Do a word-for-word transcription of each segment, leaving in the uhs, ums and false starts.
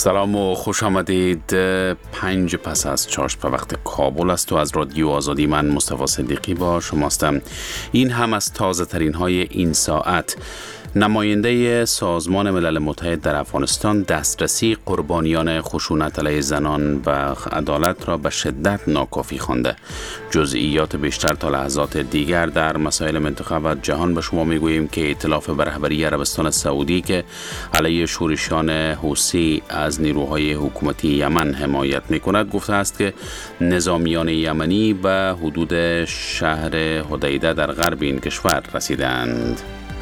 سلام و خوش آمدید. پنج پس از چاشت به وقت کابل است و از رادیو آزادی من مصطفی صدیقی با شماستم. این هم از تازه ترین های این ساعت. نماینده سازمان ملل متحد در افغانستان دسترسی قربانیان خشونت علیه زنان به عدالت را به شدت ناکافی خوانده. جزئیات بیشتر تا لحظات دیگر در مسائل منطقه و جهان به شما میگوییم که ائتلاف به رهبری عربستان سعودی که علیه شورشیان حوثی از نیروهای حکومتی یمن حمایت میکند گفته است که نظامیان یمنی به حدود شهر حدیده در غرب این کشور رسیدند.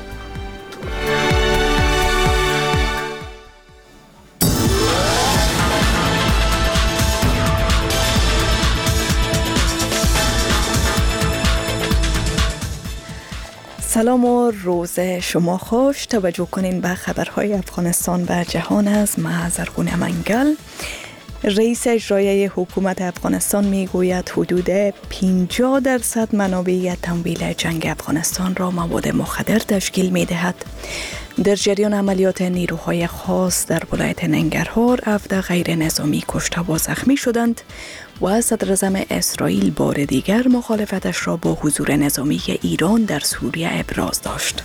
سلام و روز شما خوش. توجه کنین به خبرهای افغانستان و جهان از من زرغون منگل. رئیس اجرایی حکومت افغانستان میگوید حدود پنجاه درصد منابع تمویل جنگ افغانستان را مواد مخدر تشکیل میدهد. در جریان عملیات نیروهای خاص در ولایت ننگرهار هفده غیر نظامی کشته و زخمی شدند و صدر اعظم اسرائیل بار دیگر مخالفتش را با حضور نظامی ایران در سوریه ابراز داشت.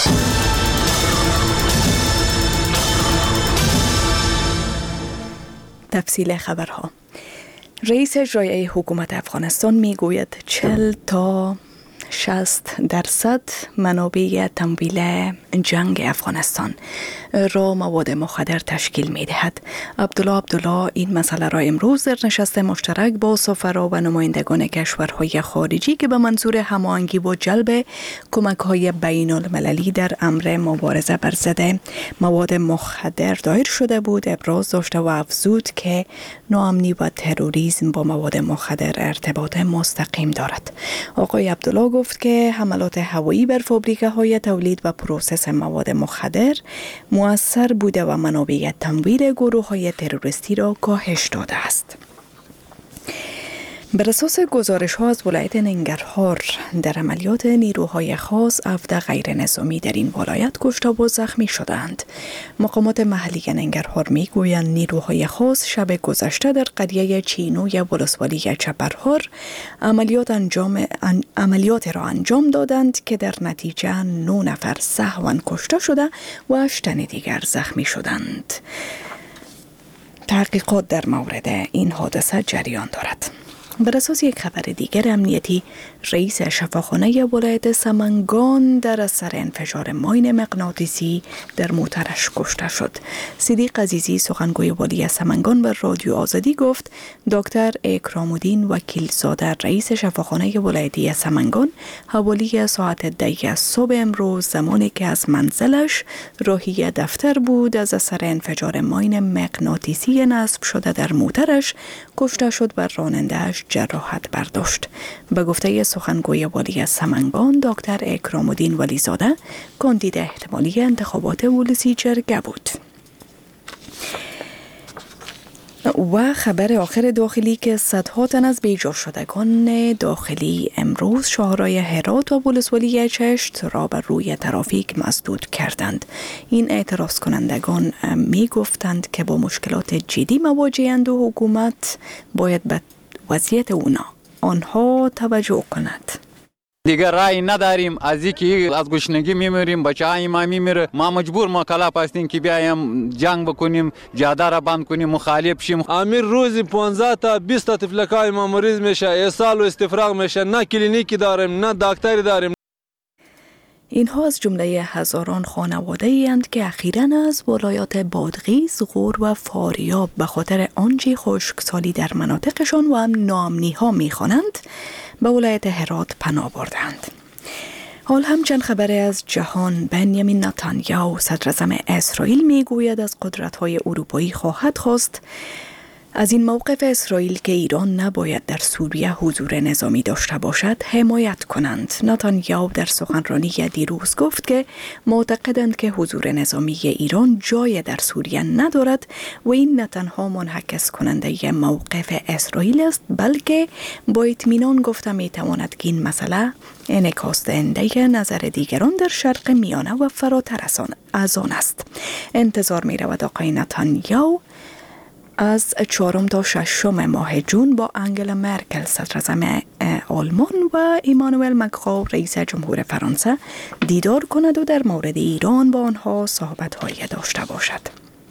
تفصیل خبرها. رئیس اجرایی حکومت افغانستان میگوید چهل تا شصت درصد منابع تمویل جنگ افغانستان را مواد مخدر تشکیل می دهد. عبدالله عبدالله این مسئله را امروز در نشست مشترک با سفرا و نمایندگان کشورهای خارجی که به منظور هماهنگی و جلب کمک‌های بین المللی در امر مبارزه بر ضد مواد مخدر دایر شده بود ابراز داشته و افزود که ناامنی و تروریسم با مواد مخدر ارتباط مستقیم دارد. آقای عبدالله گفت که حملات هوایی بر فابریکه‌های تولید و پروسس مواد مخدر مؤثر بوده و منابع تمویل گروه‌های تروریستی را کاهش داده است. بر اساس گزارش‌ها از ولایت ننگرهار در عملیات نیروهای خاص هفده غیر نظامی در این ولایت کشته و زخمی شدند. مقامات محلی ننگرهار میگویند نیروهای خاص شب گذشته در قریه چینوی ولسوالی چپرهار عملیات انجام عملیات را انجام دادند که در نتیجه نه نفر سهواً کشته شده و هشت تن دیگر زخمی شدند. تحقیقات در مورد این حادثه جریان دارد. بر اساس یک خبر دیگر امنیتی، رئیس شفاخانه ولایت سمنگان در اثر انفجار ماین مغناطیسی در موترش کشته شد. صدیق عزیزی سخنگوی والی سمنگان بر رادیو آزادی گفت دکتر اکرام الدین وکیلزاده رئیس شفاخانه ولایتی سمنگان حوالی ساعت ده صبح امروز زمانی که از منزلش راهی دفتر بود از اثر انفجار ماین مغناطیسی نصب شده در موترش کشته شد و راننده‌اش جراحت برداشت. به گفته سخنگوی والی سمنگان دکتر اکرام الدین ولیزاده کاندید احتمالی انتخابات ولسی جرگه بود. و خبر آخر داخلی که صدها تن از بیجا شدگان داخلی امروز شاهرای هرات و ولسوالی چشت را بر روی ترافیک مسدود کردند. این اعتراض کنندگان می گفتند که با مشکلات جدی مواجه‌اند و حکومت باید به وضعیت اونا آنها توجه کند. دیگر رای نداریم، از اینکه از گشنگی میمیریم، بچه‌های ما میمیره، ما مجبور مکلف هستیم که بیایم جنگ بکنیم، جاده را بند کنیم، مخالف شیم. امیر روزی پانزده تا بیست تا تفلکای ما مریض میشه، اسهال و استفراغ میشه، نه کلینیکی داریم نه دکتری داریم. اینها از جمله هزاران خانواده ایند که اخیراً از ولایات بادغیس، غور و فاریاب به خاطر آنچه خشکسالی در مناطقشان و هم ناامنی ها میخوانند به ولایت هرات پناه بردند. حال هم چند خبر از جهان. بنیامین نتانیاهو صدر اعظم اسرائیل میگوید از قدرت‌های اروپایی خواهد خواست از این موقف اسرائیل که ایران نباید در سوریه حضور نظامی داشته باشد حمایت کنند. نتانیاهو در سخنرانی دیروز گفت که معتقدند که حضور نظامی ایران جای در سوریه ندارد و این نه تنها منعکس کننده موقف اسرائیل است بلکه با اطمینان گفته میتواند که این مسئله انعکاس دهنده نظر دیگران در شرق میانه و فراتر از آن است. انتظار می رود آقای نتانیاهو از چهارم تا ششم ماه جون با انگلا مرکل صدراعظم آلمان و ایمانوئل مکرون رئیس جمهور فرانسه دیدار کند و در مورد ایران با آنها صحبت‌هایی داشته باشد.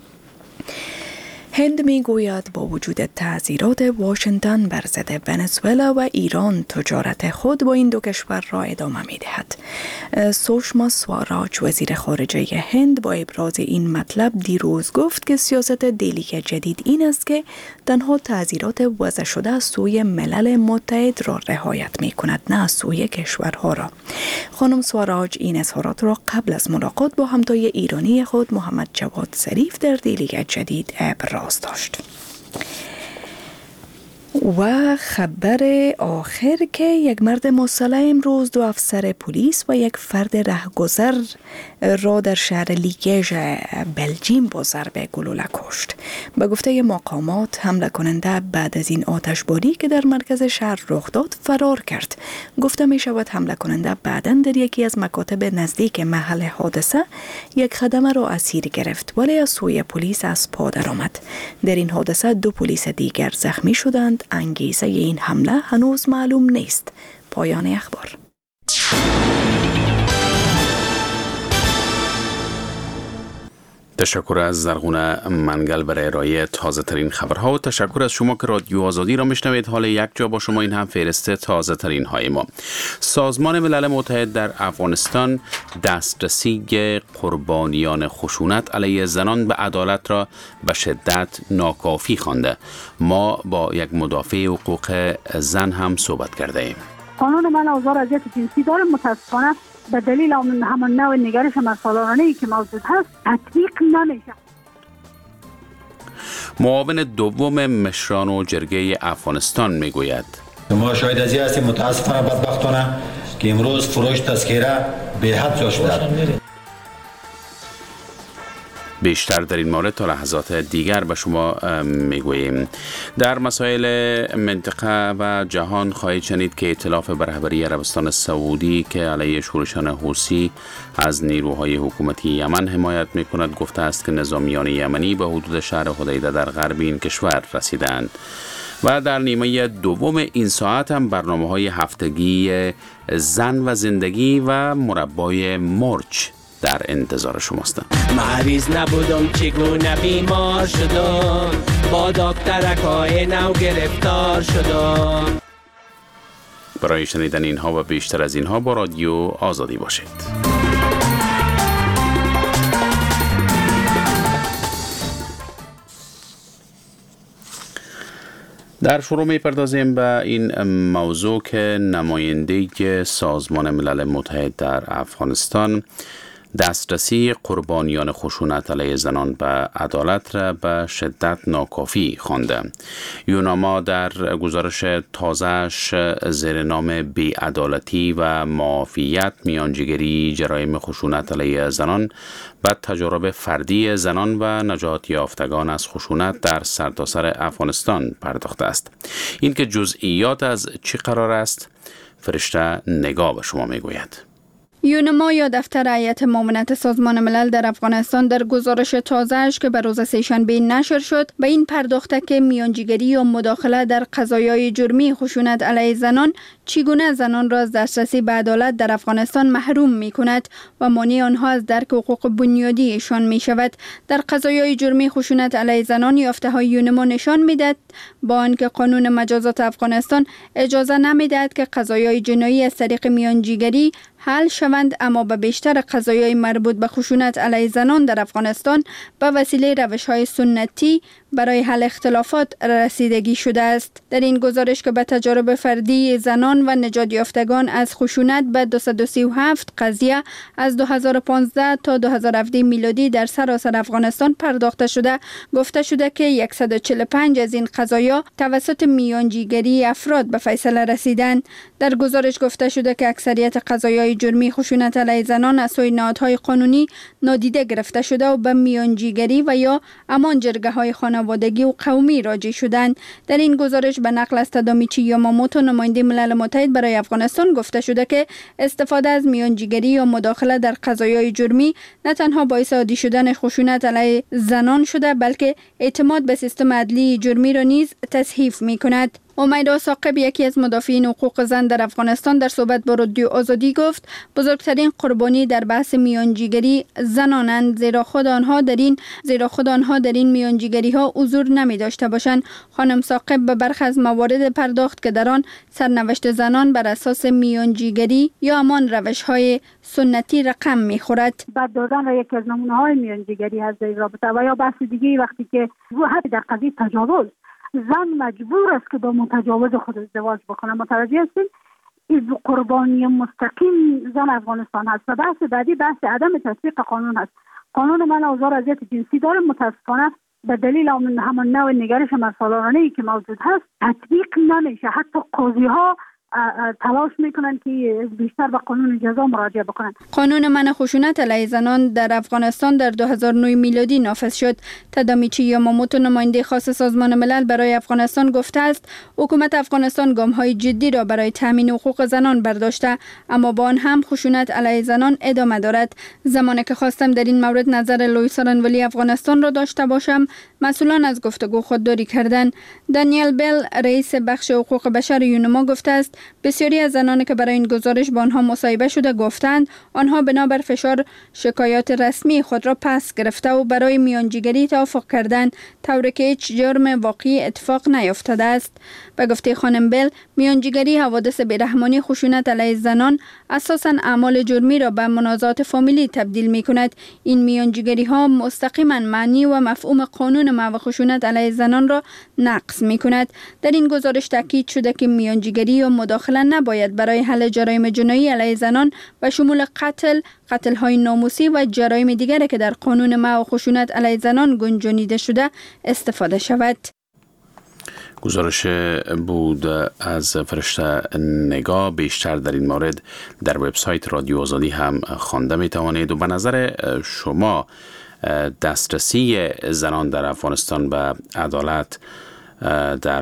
هند می گوید با وجود تعزیرات واشنگتن بر ضد ونزوئلا و ایران تجارت خود با این دو کشور را ادامه می دهد. سوشما سواراج وزیر خارجه هند با ابراز این مطلب دیروز گفت که سیاست دلی جدید این است که تنها تعزیرات وضع شده از سوی ملل متحد را رعایت می کند، نه از سوی کشورها را. خانم سواراج این اظهارات را قبل از ملاقات با همتای ایرانی خود محمد جواد ظریف در دلی جدید ابراز داشت. و خبر آخر که یک مرد مسلح امروز دو افسر پلیس و یک فرد رهگذر را در شهر لیگژ بلژیم با ضرب گلوله کشت. به گفته مقامات حمله کننده بعد از این آتشباری که در مرکز شهر رخ داد فرار کرد. گفته می شود حمله کننده بعداً در یکی از مکاتب نزدیک محل حادثه یک خدمه را اسیر گرفت ولی از سوی پلیس از پا درآمد. در این حادثه دو پلیس دیگر زخمی شدند. انگیزه این حمله هنوز معلوم نیست. پایان اخبار. تشکر از زرغونه منگل برای ارائه تازه ترین خبرها و تشکر از شما که رادیو آزادی را میشنوید. حال یک جا با شما این هم فهرست تازه ترین های ما. سازمان ملل متحد در افغانستان دسترسی قربانیان خشونت علیه زنان به عدالت را به شدت ناکافی خوانده. ما با یک مدافع حقوق زن هم صحبت کرده ایم. قانون من آزار اذیت جنسی داره، متاسفانه به دلیل همون نوع نگرش مسئولانه‌ای که موجود هست تطبیق نمیشه. معاون دوم مشران و جرگه افغانستان میگوید ما شاید از این هستیم متاسفانه بدبختانه که امروز فروش تذکره به حد جا شده. بیشتر در این مورد تا لحظات دیگر به شما میگوییم. در مسائل منطقه و جهان خواهید شنید که ائتلاف به رهبری عربستان سعودی که علیه شورشان حوثی از نیروهای حکومتی یمن حمایت میکند گفته است که نظامیان یمنی به حدود شهر حدیده در غرب این کشور رسیدند. و در نیمه دوم این ساعت هم برنامه‌های هفتگی زن و زندگی و مربای مرچ در انتظار شماست. مریض نبودم چگونه بیمار شدم، با دکترکای نو گرفتار شدم. برای شنیدن اینها و بیشتر از اینها با رادیو آزادی باشید. در شروع می پردازیم به این موضوع که نماینده سازمان ملل متحد در افغانستان دسترسی قربانیان خشونت علیه زنان به عدالت را به شدت ناکافی خوانده. یوناما در گزارش تازه‌اش زیر نام بی‌عدالتی و معافیت میانجیگری جرایم خشونت علیه زنان و تجارب فردی زنان و نجات یافتگان از خشونت در سرتاسر افغانستان پرداخته است. این که جزئیات از چی قرار است، فرشته نگاه به شما میگوید. یونما یا دفتر هیئت معاونت سازمان ملل در افغانستان در گزارش تازه‌اش که به روز سه‌شنبه نشر شد به این پرداخته که میانجیگری یا مداخله در قضایای جرمی خشونت علیه زنان چگونه زنان را از دسترسی به عدالت در افغانستان محروم می کند و مانع آنها از درک حقوق بنیادی ایشان می شود. در قضایای جرمی خشونت علیه زنان یافته های یونما نشان می دهد با آنکه قانون مجازات افغانستان اجازه نمی دهد که قضایای جنایی از طریق میانجیگری حل شوند، اما به بیشتر قضایای مربوط به خشونت علیه زنان در افغانستان به وسیله روش‌های سنتی برای حل اختلافات رسیدگی شده است. در این گزارش که به تجارب فردی زنان و نجات یافتگان از خشونت به دویست و سی و هفت قضیه از دو هزار و پانزده تا دو هزار و هفده میلادی در سراسر افغانستان پرداخته شده، گفته شده که صد و چهل و پنج از این قضایا توسط میانجیگری افراد به فیصله رسیدند. در گزارش گفته شده که اکثریت قضایای جرمی خشونت علیه زنان از سوی نهادهای قانونی نادیده گرفته شده و به میانجیگری و یا همان جرگه های خانوادگی و قومی راجع شدند. در این گزارش به نقل از تادامیچی یاماموتو نماینده ملل متحد برای افغانستان گفته شده که استفاده از میانجیگری یا مداخله در قضایای جرمی نه تنها باعث عادی شدن خشونت علیه زنان شده بلکه اعتماد به سیستم عدلی جرمی را نیز تضعیف می‌کند. امیدا ثاقب یکی از مدافعین حقوق زن در افغانستان در صحبت با رادیو آزادی گفت بزرگترین قربانی در بحث میانجیگری زنانند، زیرا خود آنها در این زیرا خود آنها در این میانجیگری ها حضور نمی داشته باشند. خانم ثاقب به برخی از موارد پرداخت که در آن سرنوشت زنان بر اساس میانجیگری یا همان روش های سنتی رقم می خورد. بعد دادن را یکی از نمونه های میانجیگری هست در رابطه و یا بحث دیگه وقتی که حتی در قضیه تجاوز زن مجبور است که با متجاوز خود ازدواج بکنه. متوجه هستید این قربانی مستقیم زن افغانستان هست. و بحث بعدی بحث عدم تطبیق قانون هست. قانون من آزار اذیت جنسی داره، متاسفانه به دلیل همون نوع نگرش مسئولانه‌ای که موجود هست تطبیق نمیشه. حتی قاضی ها تلاش میکنن که بیشتر به قانون جزا مراجعه بکنن. قانون منع خشونت علیه زنان در افغانستان در دو هزار و نه میلادی نافذ شد. تادامیچی یاماموتو نماینده خاص سازمان ملل برای افغانستان گفته است حکومت افغانستان گام‌های جدی را برای تامین حقوق زنان برداشته، اما با آن هم خشونت علیه زنان ادامه دارد. زمانی که خواستم در این مورد نظر لوئیس رانولی افغانستان را داشته باشم، مسئولان از گفتگو خودداری کردند. دانیل بیل رئیس بخش حقوق بشر یونما گفته است بسیاری از زنانی که برای این گزارش با آنها مصاحبه شده گفتند آنها بنابر فشار شکایات رسمی خود را پس گرفته و برای میانجیگری توافق کردند، طوری که هیچ جرم واقعی اتفاق نیفتاده است. به گفته خانم بیل، میانجیگری حوادث بیرحمانی خشونت علیه زنان اساساً اعمال جرمی را به منازعات فامیلی تبدیل می کند. این میانجیگری ها مستقیما معنی و مفهوم قانون منع خشونت علیه زنان را نقض می کند. در این گزارش تاکید شده که میانجیگری و مداخله نباید برای حل جرایم جنایی علیه زنان و شمول قتل، قتل‌های ناموسی و جرایم دیگری که در قانون منع خشونت علیه زنان گنجانیده شده استفاده شود. گزارش بود از فرشته نگاه. بیشتر در این مورد در وبسایت رادیو آزادی هم خوانده می توانید. و به نظر شما دسترسی زنان در افغانستان به عدالت در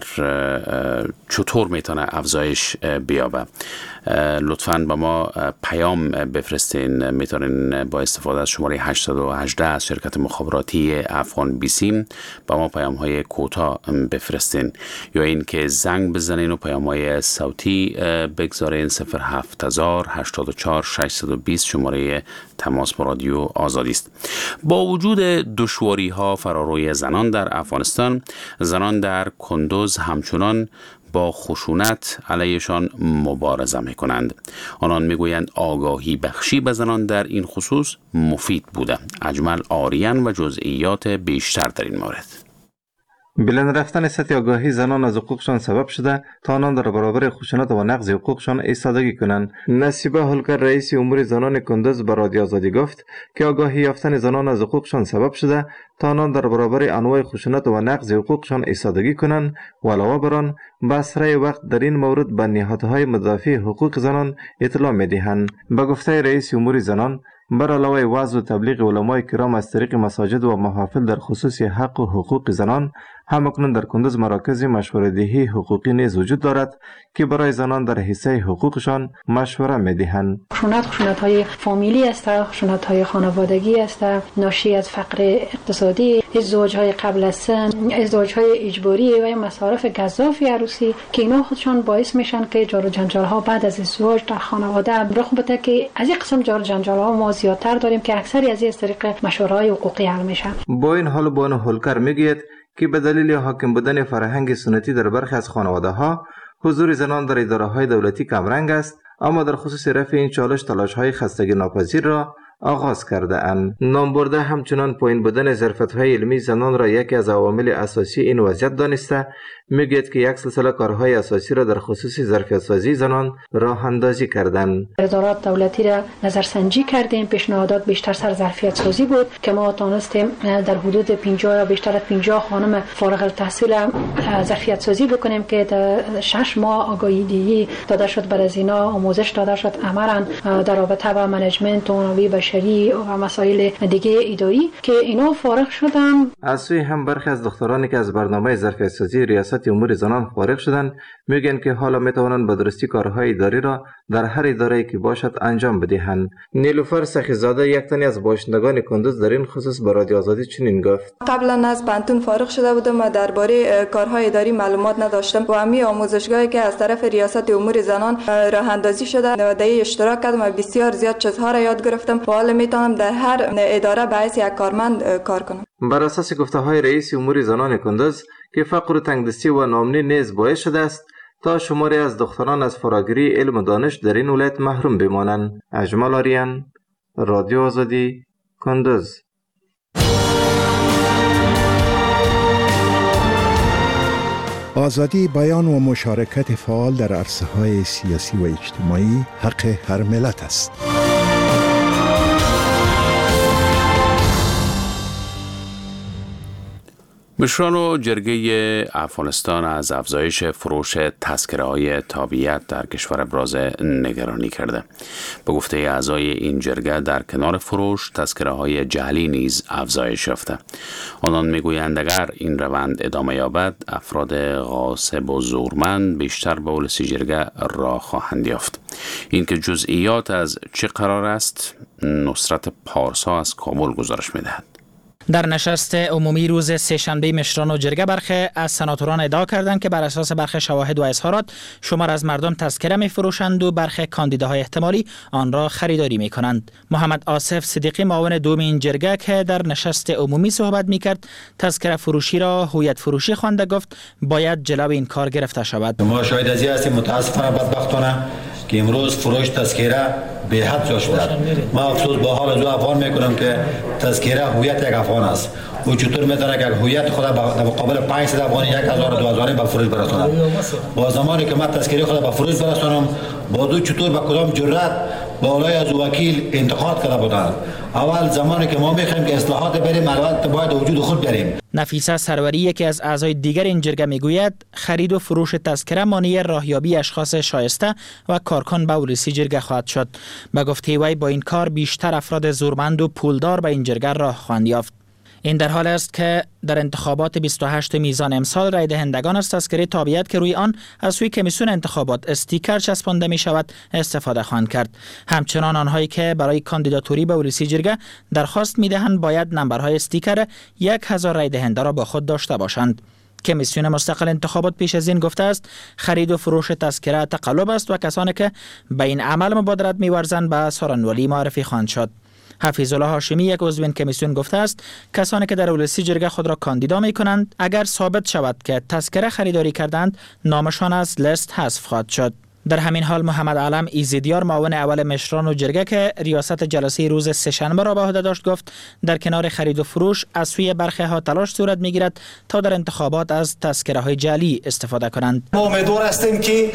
چطور میتونه افزایش بیابه؟ لطفاً به ما پیام بفرستین. میتونین با استفاده از شماره هشت یک هشت از شرکت مخابراتی افغان بیسیم با ما پیام های کوتاه بفرستین، یا این که زنگ بزنین و پیام های صوتی بگذارین. صفر هفت هزار هشتاد و چهار ششصد و بیست شماره تماس با رادیو آزادی است. با وجود دشواری ها فراروی زنان در افغانستان، زنان در کندوز همچنان با خشونت علیهشان مبارزه می کنند. آنان می گویند آگاهی بخشی به زنان در این خصوص مفید بوده. اجمل آریان و جزئیات بیشتر در این مورد. بلند رفتن سطح آگاهی زنان از حقوقشان سبب شده تا آنان در برابر خشونت و نقض حقوقشان ایستادگی کنند. نصیبه هلکر رئیس امور زنان کندوز به رادیو آزادی گفت که آگاهی یافتن زنان از حقوقشان سبب شده تا آنان در برابر انواع خشونت و نقض حقوقشان ایستادگی کنند و علاوه بر آن به اسرع وقت در این مورد به نهادهای مدافع حقوق زنان اطلاع می‌دهند. به گفته رئیس امور زنان، بر علاوه وعظ و تبلیغ علمای کرام از طریق مساجد و محافل در خصوص حق و حقوق زنان، همکنون در کندوز مراکز مشوره‌دهی حقوقی نیز وجود دارد که برای زنان در حصه حقوقشان مشوره می‌دهند. خشونت خشونت‌های فامیلی است، خشونت‌های خانوادگی است، ناشی از فقر اقتصادی، ازدواج‌های قبل از سن، ازدواج‌های اجباری و مصارف گزافی عروسی که اینا خودشان باعث میشن که جار و جنجال‌ها بعد از ازدواج در خانواده رخ بده که از این قسم جار و جنجال‌ها ما زیادتر داریم که اکثری از این از طریق مشوره‌های حقوقی حل میشن. با این حال بانو هولکر میگوید که به دلیل حاکم بودن فرهنگ سنتی در برخی از خانواده‌ها حضور زنان در اداره‌های دولتی کمرنگ است، اما در خصوص رفع این چالش تلاش‌های خستگی ناپذیر را آغاز کرده اند. نامبرده همچنان پایین بودن ظرفیت‌های علمی زنان را یکی از عوامل اساسی این وضعیت دانسته میگوید که یک سلسله کارهای اساسی را در خصوص ظرفیت سازی زنان راه اندازی کردند. ادارات دولتی را نظرسنجی کردیم، پیشنهادات بیشتر سر ظرفیت سازی بود که ما تونستیم در حدود پنجاه یا بیشتر از پنجاه خانم فارغ التحصیل ظرفیت سازی بکنیم که در شش ماه آگاهی دهی داده شد بر از اینا، آموزش داده شد عملاً در رابطه با منیجمنت و منابع بشری و مسائل دیگه اداری که اینا فارغ شدن. از سوی هم برخی از دخترانی که از برنامه ظرفیت سازی ریاست امور زنان فارغ شدند میگن که حالا میتوانند به درستی کارهای اداری را در هر اداره‌ای که باشد انجام بدهند. نیلوفر سخیزاده یک تنی از باشندگان کندوز در این خصوص به رادیو آزادی چنین گفت: قبلا از پانتون فارغ شده بودم و درباره کارهای اداری معلومات نداشتم و همین آموزشگاهی که از طرف ریاست امور زنان راه اندازی شده و در اشتراک کردم و بسیار زیاد چیزها را یاد گرفتم و حالا میتونم در هر اداره به حیث یک کارمند کار کنم. بر اساس گفته‌های رئیس امور زنان کندوز که فقر و تنگدستی و ناامنی نیز باعث شده است تا شماری از دختران از فراگیری علم و دانش در این ولایت محروم بمانند. اجمل آریان، رادیو آزادی، کندوز. آزادی بیان و مشارکت فعال در عرصه‌های سیاسی و اجتماعی حق هر ملت است. مشران و جرگه افغانستان از افزایش فروش تذکره‌های تابعیت در کشور ابراز نگرانی کرده. به گفته اعضای این جرگه در کنار فروش تذکره‌های جعلی نیز افزایش یافته. آنان میگویند اگر این روند ادامه یابد افراد غاصب و زورمند بیشتر به ولسی جرگه راه خواهند یافت. اینکه جزئیات از چه قرار است نصرت پارسا از کابل گزارش می‌دهد. در نشست عمومی روز سه‌شنبه مشران و جرگه برخی از سناتوران ادعا کردند که بر اساس برخی شواهد و اظهارات شمار از مردم تذکره می فروشند و برخی کاندیداهای احتمالی آن را خریداری می کنند. محمد آصف صدیقی معاون دوم این جرگه که در نشست عمومی صحبت می کرد تذکره فروشی را هویت فروشی خوانده، گفت باید جلو این کار گرفته شود. ما شاهد از این هستیم متاسفانه بدبختانه که امروز فروش تذکره به حد جا شده. ما افسوس با حال از او افغان میکنم که تذکره هویت یک افغان است. او چطور میتونه که هویت خود در مقابل پانصد افغانی یک هزار و دو هزار به فروش برساند؟ با زمانی که من تذکره خود به فروش برسانم با دو چطور به کدام جرأت بالای از وکیل انتقاد کرده بودند. اول زمانی که ما میخوایم که اصلاحات بریم البته باید وجود خود بریم. نفیسه سروری یکی از اعضای دیگر این جرگه میگوید خرید و فروش تذکره مانع راهیابی اشخاص شایسته و کارکن به ولسی جرگه خواهد شد. به گفته وی با این کار بیشتر افراد زورمند و پولدار به این جرگه راه خواهند یافت. این در حال است که در انتخابات بیست و هشت میزان امسال رای دهندگان از تذکره تابعیت که روی آن از سوی کمیسیون انتخابات استیکر چسبانده می شود استفاده خواهند کرد. همچنان آنهایی که برای کاندیداتوری به ولسی جرگه درخواست می دهند باید نمبرهای استیکر یک هزار رای دهنده را با خود داشته باشند. کمیسیون مستقل انتخابات پیش از این گفته است خرید و فروش تذکره تقلب است و کسانی که به این عمل مبادرت می‌ورزند به سارنولی معرفی خواهند شد. حفیظ الله هاشمی یک عضو این کمیسیون گفته است کسانی که در ولسی جرگه خود را کاندیدا می کنند اگر ثابت شود که تذکره خریداری کردند نامشان از لیست حذف خواهد شد. در همین حال محمد علم ایزیدیار معاون اول مشران و جرگه که ریاست جلسه روز سه‌شنبه را به عهده داشت گفت در کنار خرید و فروش از سوی برخی ها تلاش صورت میگیرد تا در انتخابات از تذکره های جعلی استفاده کنند. ما امیدوار هستیم که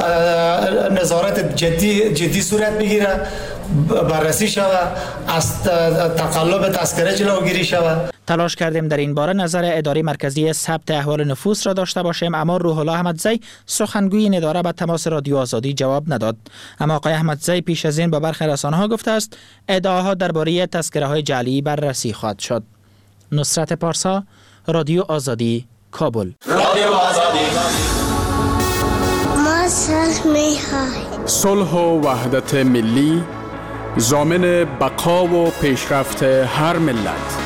نظارت جدی جدی صورت بگیره، بررسی شود، از تقلب تذکره جلوگیری شود. تلاش کردیم در این باره نظر اداره مرکزی ثبت احوال نفوس را داشته باشیم، اما روح الله احمدزی سخنگوی این اداره به تماس رادیو آزادی جواب نداد. اما آقای احمدزی پیش از این به برخی رسانه‌ها گفته است ادعاها درباره تذکره‌های جعلی بررسی خواهد شد. نصرت پارسا، رادیو آزادی، کابل. رادیو آزادی. ما صلح می‌خواهیم. صلح و وحدت ملی ضامن بقا و پیشرفت هر ملت.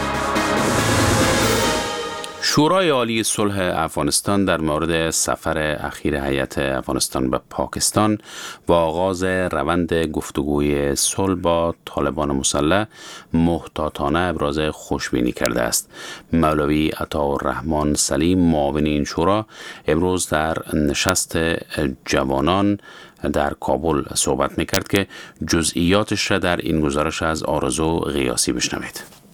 شورای عالی صلح افغانستان در مورد سفر اخیر هیئت افغانستان به پاکستان و آغاز روند گفتگوی صلح با طالبان مسلح محتاطانه ابراز خوشبینی کرده است. مولوی عطاالرحمن سلیم معاون این شورا امروز در نشست جوانان در کابل صحبت می‌کرد که جزئیاتش را در این گزارش از آرزو غیاسی بشنوید.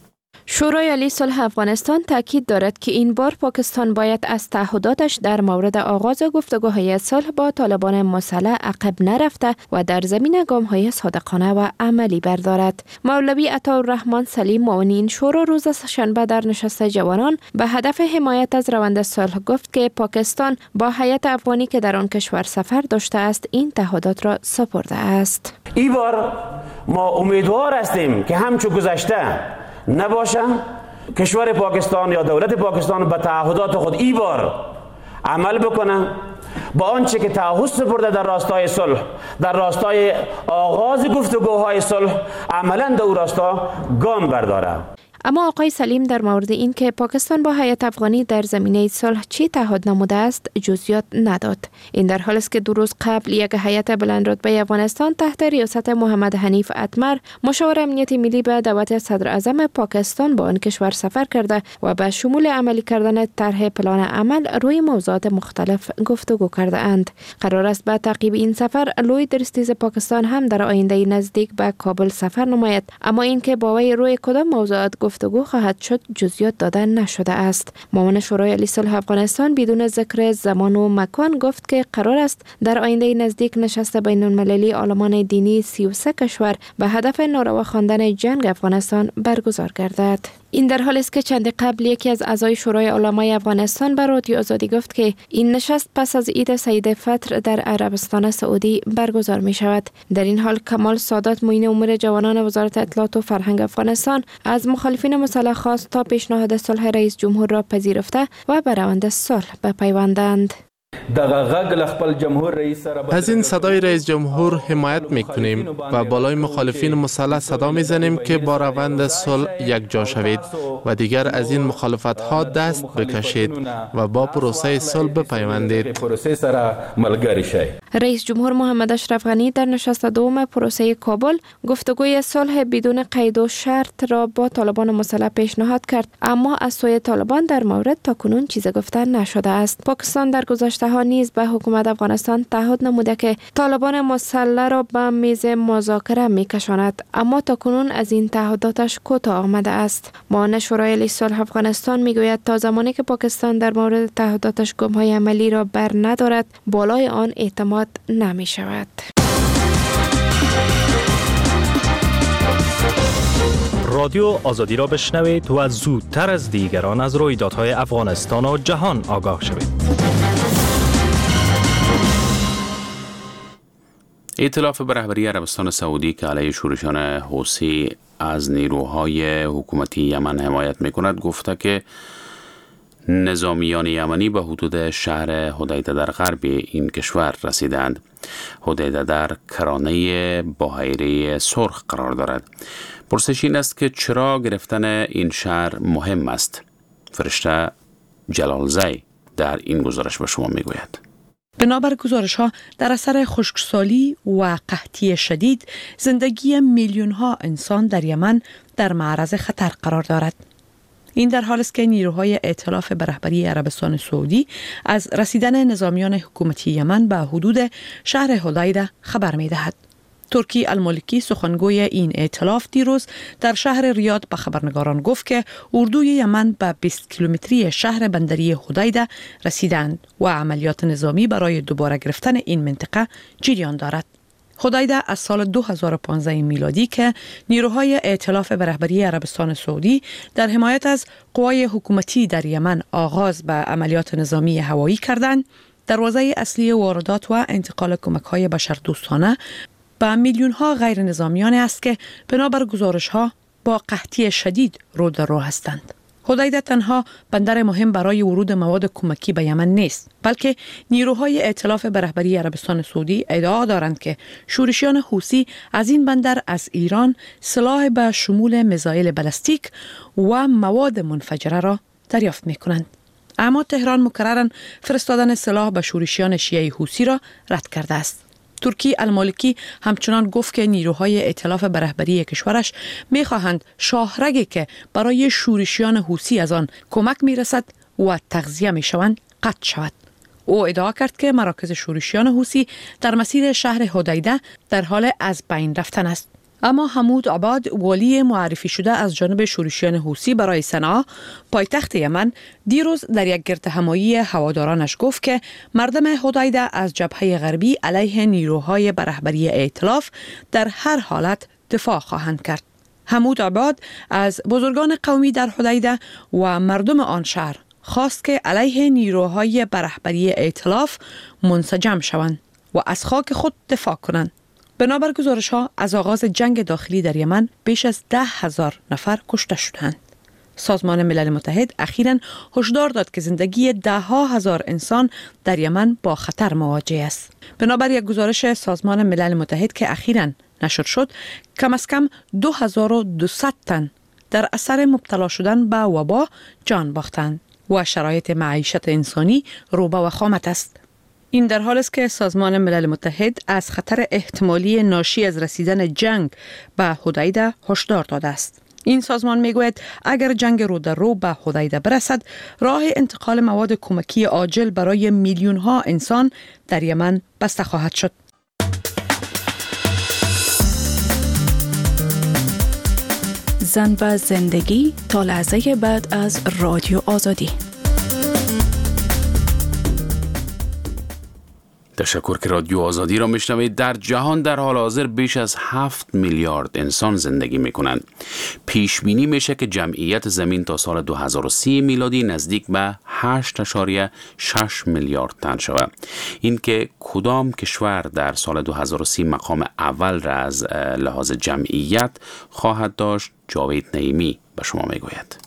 شورای عالی صلح افغانستان تاکید دارد که این بار پاکستان باید از تعهداتش در مورد آغاز گفتگوهای صلح با طالبان مسلح عقب نرفته و در زمین گام‌های صادقانه و عملی بردارد. مولوی عطاالرحمن سلیم معاون این شورا روز شنبه در نشست جوانان به هدف حمایت از روند صلح گفت که پاکستان با هیئت افغانی که در آن کشور سفر داشته است این تعهدات را سپرده است. این بار ما امیدوار هستیم که همچون گذشته نباشه، کشور پاکستان یا دولت پاکستان به تعهدات خود ای بار عمل بکنه، با آنچه که تعهد سپرده در راستای صلح، در راستای آغاز گفتگوهای صلح عملاً در او راستا گام برداره. اما آقای سلیم در مورد این که پاکستان با هیئت افغانی در زمینه صلح چی تعهد نموده است جزئیات نداد. این در حالی است که دو روز قبل یک هیئت بلند رتبه افغانستان تحت ریاست محمد حنیف اتمر مشاور امنیت ملی به دعوت صدر اعظم پاکستان با آن کشور سفر کرده و به شمول عملی کردن طرح پلان عمل روی موضوعات مختلف گفتگو کرده اند. قرار است به تعقیب این سفر لوید درستیز پاکستان هم در آینده نزدیک به کابل سفر نماید، اما اینکه با وی روی کدام موضوعات گفتگو خواهد شد جزئیات داده نشده است. معاون شورای عالی صلح افغانستان بدون ذکر زمان و مکان گفت که قرار است در آینده نزدیک نشست بین المللی عالمان دینی سی و سه کشور به هدف ناروا خواندن جنگ افغانستان برگزار گردد. این در حالی است که چند قبل یکی از اعضای شورای علمای افغانستان به رادیو آزادی گفت که این نشست پس از عید سید فطر در عربستان سعودی برگزار می شود. در این حال کمال سادات معین امور جوانان وزارت اطلاعات و فرهنگ افغانستان از مخالفین مسلح خواست تا پیشنهاد صلح رئیس جمهور را پذیرفته و به روند صلح بپیوندند. از این صدای رئیس جمهور حمایت میکنیم و بالای مخالفین مسلح صدا میزنیم که با روند صلح یک جا شوید و دیگر از این مخالفت ها دست بکشید و با پروسه صلح بپیوندید. رئیس جمهور محمد اشرف غنی در نشست دوم پروسه کابل گفتگوی صلح بدون قید و شرط را با طالبان مسلح پیشنهاد کرد، اما از سوی طالبان در مورد تاکنون چیزی گفته نشده است. پاکستان در گذشته ها نیز به حکومت افغانستان تعهد نموده که طالبان مسلح را به میز مذاکره میکشاند، اما تاکنون از این تعهداتش کوتاه آمده است. معاون شورای عالی صلح افغانستان میگوید تا زمانی که پاکستان در مورد تعهداتش گام‌های عملی را بر ندارد بالای آن اعتماد نمی شود. رادیو آزادی را بشنوید و زودتر از دیگران از رویدادهای افغانستان و جهان آگاه شوید. ائتلاف به رهبری عربستان سعودی که علیه شورشیان حوثی از نیروهای حکومتی یمن حمایت می‌کند گفته که نظامیان یمنی به حدود شهر حدیده در غرب این کشور رسیدند. حدیده در کرانه بحیره سرخ قرار دارد. پرسش این است که چرا گرفتن این شهر مهم است؟ فرشته جلالزی در این گزارش به شما میگوید. بنابر گزارش‌ها در اثر خشکسالی و قحطی شدید زندگی میلیون‌ها انسان در یمن در معرض خطر قرار دارد. این در حالی است که نیروهای ائتلاف به رهبری عربستان سعودی از رسیدن نظامیان حکومتی یمن به حدود شهر حدیده خبر می‌دهد. ترکی المالکی سخنگوی این ائتلاف دیروز در شهر ریاد به خبرنگاران گفت که اردوی یمن به بیست کیلومتری شهر بندری حدیده رسیدند و عملیات نظامی برای دوباره گرفتن این منطقه جریان دارد. حدیده از سال دو هزار و پانزده میلادی که نیروهای ائتلاف به رهبری عربستان سعودی در حمایت از قوای حکومتی در یمن آغاز به عملیات نظامی هوایی کردند، دروازه اصلی واردات و انتقال کمک‌های بشردوستانه به میلیون ها غیر نظامیان است که بنابر گزارش ها با قحطی شدید رو در رو هستند. حدیده تنها بندر مهم برای ورود مواد کمکی به یمن نیست، بلکه نیروهای ائتلاف به رهبری عربستان سعودی ادعا دارند که شورشیان حوثی از این بندر از ایران سلاح به شمول میزایل بالستیک و مواد منفجره را دریافت می کنند. اما تهران مکرراً فرستادن سلاح به شورشیان شیعه حوثی را رد کرده است. ترکی المالکی همچنان گفت که نیروهای ائتلاف به رهبری کشورش می‌خواهند شاهرگی که برای شورشیان حوثی از آن کمک می‌رسد و تغذیه می‌شوند قطع شود. او ادعا کرد که مراکز شورشیان حوثی در مسیر شهر حدیده در حال از بین رفتن است. اما حمود عباد، والی معرفی شده از جانب شورشیان حوثی برای صنعا پایتخت یمن، دیروز در یک گردهمایی هوادارانش گفت که مردم حدیده از جبهه غربی علیه نیروهای به رهبری ائتلاف در هر حالت دفاع خواهند کرد. حمود عباد از بزرگان قومی در حدیده و مردم آن شهر خواست که علیه نیروهای به رهبری ائتلاف منسجم شوند و از خاک خود دفاع کنند. بنابر گزارش ها از آغاز جنگ داخلی در یمن بیش از ده هزار نفر کشته شدند. سازمان ملل متحد اخیراً هشدار داد که زندگی ده ها هزار انسان در یمن با خطر مواجه است. بنابر یک گزارش سازمان ملل متحد که اخیراً نشر شد، کم از کم دو هزار و دویست تن در اثر مبتلا شدن به وبا جان باختند و شرایط معیشت انسانی رو به وخامت است. این در حالی است که سازمان ملل متحد از خطر احتمالی ناشی از رسیدن جنگ به حدیده هشدار داده است. این سازمان میگوید اگر جنگ رو در رو به حدیده برسد، راه انتقال مواد کمکی عاجل برای میلیون ها انسان در یمن بسته خواهد شد. زن و زندگی تا لحظه بعد از رادیو آزادی. تشکر که رادیو آزادی را میشنوید. در جهان در حال حاضر بیش از هفت میلیارد انسان زندگی میکنند. پیش بینی میشه که جمعیت زمین تا سال دو هزار و سی میلادی نزدیک به هشت ممیز شش میلیارد تن شود. این که کدام کشور در سال دو هزار و سی مقام اول را از لحاظ جمعیت خواهد داشت، جاوید نعیمی به شما میگوید.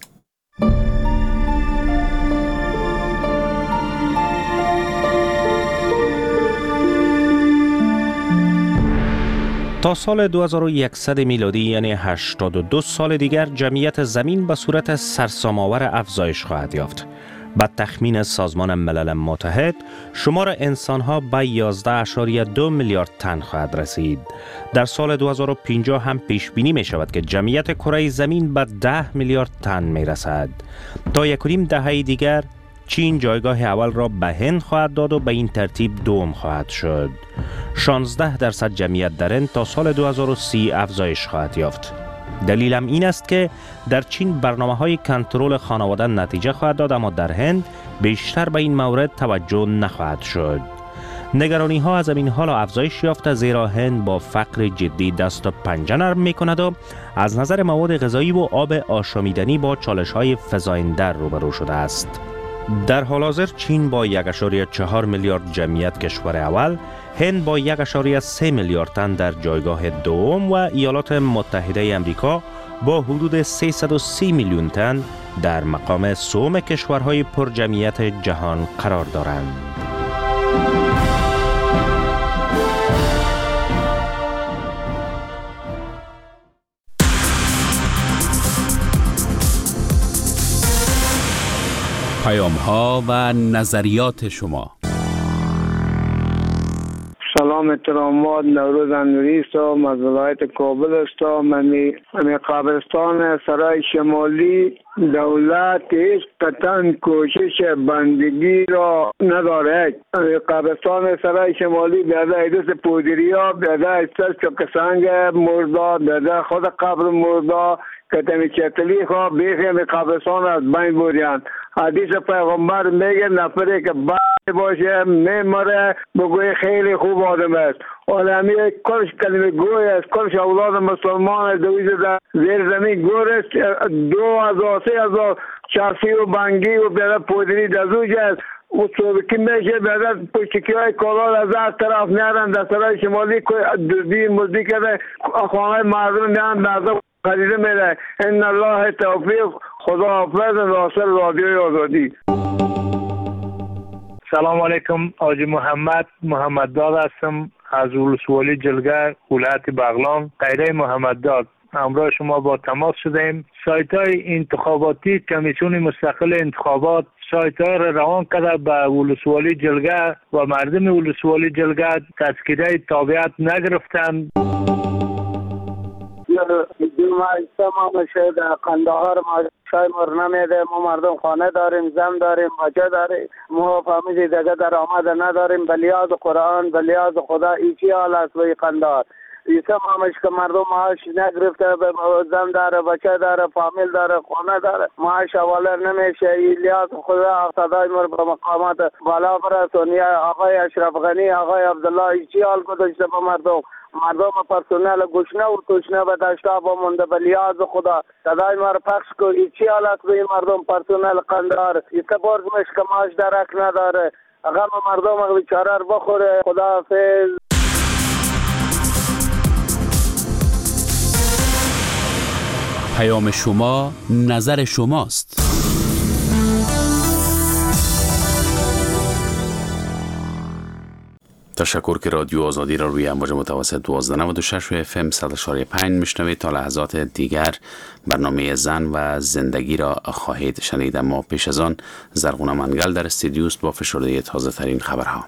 تا سال دو هزار و صد میلادی یعنی هشتاد و دو سال دیگر جمعیت زمین به صورت سرسام‌آور افزایش خواهد یافت. با تخمین سازمان ملل متحد شمار انسان‌ها به یازده ممیز دو میلیارد تن خواهد رسید. در سال دو هزار و پنجاه هم پیش بینی می شود که جمعیت کره زمین به ده میلیارد تن می رسد. تا یک و نیم دهه دیگر چین جایگاه اول را به هند خواهد داد و به این ترتیب دوم خواهد شد. شانزده درصد جمعیت در هند تا سال دو هزار و سی افزایش خواهد یافت. دلیلم این است که در چین برنامه‌های کنترل خانواده نتیجه خواهد داد، اما در هند بیشتر به این مورد توجه نخواهد شد. نگرانی ها از این حال افزایش یافته، زیرا هند با فقر جدی دست و پنجه نرم می‌کند و از نظر مواد غذایی و آب آشامیدنی با چالش‌های فزاینده روبرو شده است. در حال حاضر چین با یک ممیز چهار میلیارد جمعیت کشور اول، هند با یک ممیز سه میلیارد تن در جایگاه دوم و ایالات متحده آمریکا با حدود سیصد و سی میلیون تن در مقام سوم کشورهای پرجمعیت جهان قرار دارند. پیام ها و نظریات شما. سلام احترامات، نوروز انوری است و از ولایت کابل است. من من قبرستان سرای شمالی دولت هیچ قطعا کوشش بندگی را ندارد. قبرستان سرای شمالی بیاده ایدوس پودریا، بیاده ایدوس چکسنگ مردا، بیاده خود قبر مردا که تمی چطلی خواه بیخیم قبرستان از بین بودیان. حدیث پیغمبر میگه نفری که باید باشه میمره بگوی خیلی خوب آدم است. آدمی کلش کلمه گوی است، کلش اولاد مسلمان است، دویز در زیر زمین گور است، دو هزار سه هزار چرسی و بنگی و بیاده پودری دزوج است. و صوبکی میشه بیاده پشتکی های کالال از هر طرف نیرن در سرای شمالی دردی مزدی کرده خانه مردم نیرن نظر خریده میره. ان الله توفیق. خدا حافظ. ناصر رادیوی آزادی. سلام علیکم. آجی محمد محمد داد هستم از ولسوالی جلگه ولایت بغلان قیره محمد داد. همراه شما با تماس شدیم. سایت های انتخاباتی کمیسیون مستقل انتخابات سایت های را روان کرده به ولسوالی جلگه و مردم ولسوالی جلگه تذکره تابعیت نگرفتند. ما شاید قندهار ما شای مر نمیده. ما مردم خانه داریم، زن داریم، بچه داریم. ما فهمیدی دیگه در آمده نداریم. بلیاز قرآن، بلیاز خدا ایچی حال است وی قندهار. ایسا همش که مردم معاش نگرفته، زن داره، بچه داره، فامیل داره، خانه داره، معاش حواله نمیشه. ایلیاس خدا صدای مر به مقامات بالا برسونی. آقای اشرف غنی، آقای عبدالله چی حال گذاشته به مردم؟ مردم پرسونل گشنه و توشنه به دشتا با منده به لیاز خدا صدای مر پخش کو. چی حال است به مردم پرسونل قندار؟ ایسا برگمش که معاش درک نداره. غم مردم بیچاره رو بخوره. خداحافظ. پیام شما نظر شماست. تشکر که رادیو آزادی را روی امواج متوسط دوازده نود و شش و اف ام صد و چهار و پنج میشنوید. تا لحظات دیگر برنامه زن و زندگی را خواهید شنید، اما پیش از آن زرغونه منگل در استودیوست با فشرده تازه ترین خبرها.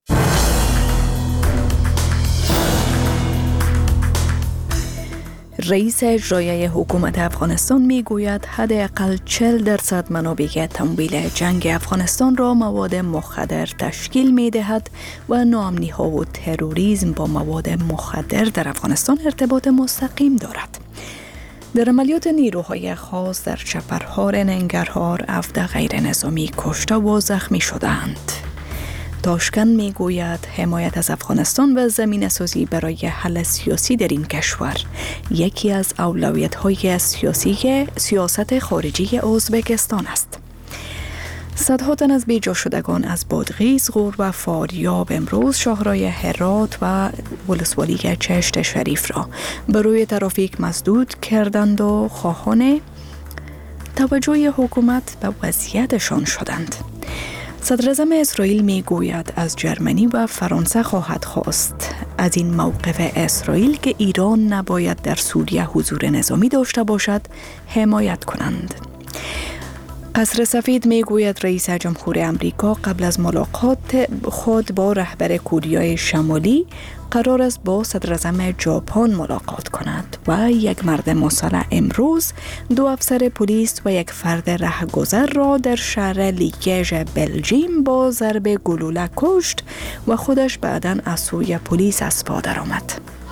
رئیس اجرایی حکومت افغانستان می گوید حداقل چهل درصد منابع تمویل جنگ افغانستان را مواد مخدر تشکیل می دهد و ناامنی ها و تروریسم با مواد مخدر در افغانستان ارتباط مستقیم دارد. در عملیات نیروهای خاص در چپرهار ننگرهار هفده غیر نظامی کشته و زخمی شدند. تاشکند می گوید حمایت از افغانستان و زمین سازی برای حل سیاسی در این کشور یکی از اولویت‌های سیاسی سیاست خارجی ازبکستان است. صدها تن از بیجا شدگان از بادغیس، غور و فاریاب امروز شاهرای هرات و ولسوالی چشت شریف را به روی ترافیک مسدود کردند و خواهان توجه حکومت به وضعیتشان شدند. صدر اعظم اسرائیل می گوید از جرمنی و فرانسه خواهد خواست از این موقف اسرائیل که ایران نباید در سوریه حضور نظامی داشته باشد حمایت کنند. قصر سفید می گوید رئیس جمهور امریکا قبل از ملاقات خود با رهبر کره شمالی قرار است با صدر اعظم ژاپن ملاقات کند و یک مرد مسلح امروز دو افسر پلیس و یک فرد رهگذر را در شهر لیژ بلژیم با ضرب گلوله کشت و خودش بعداً از سوی پلیس از پا درآمد.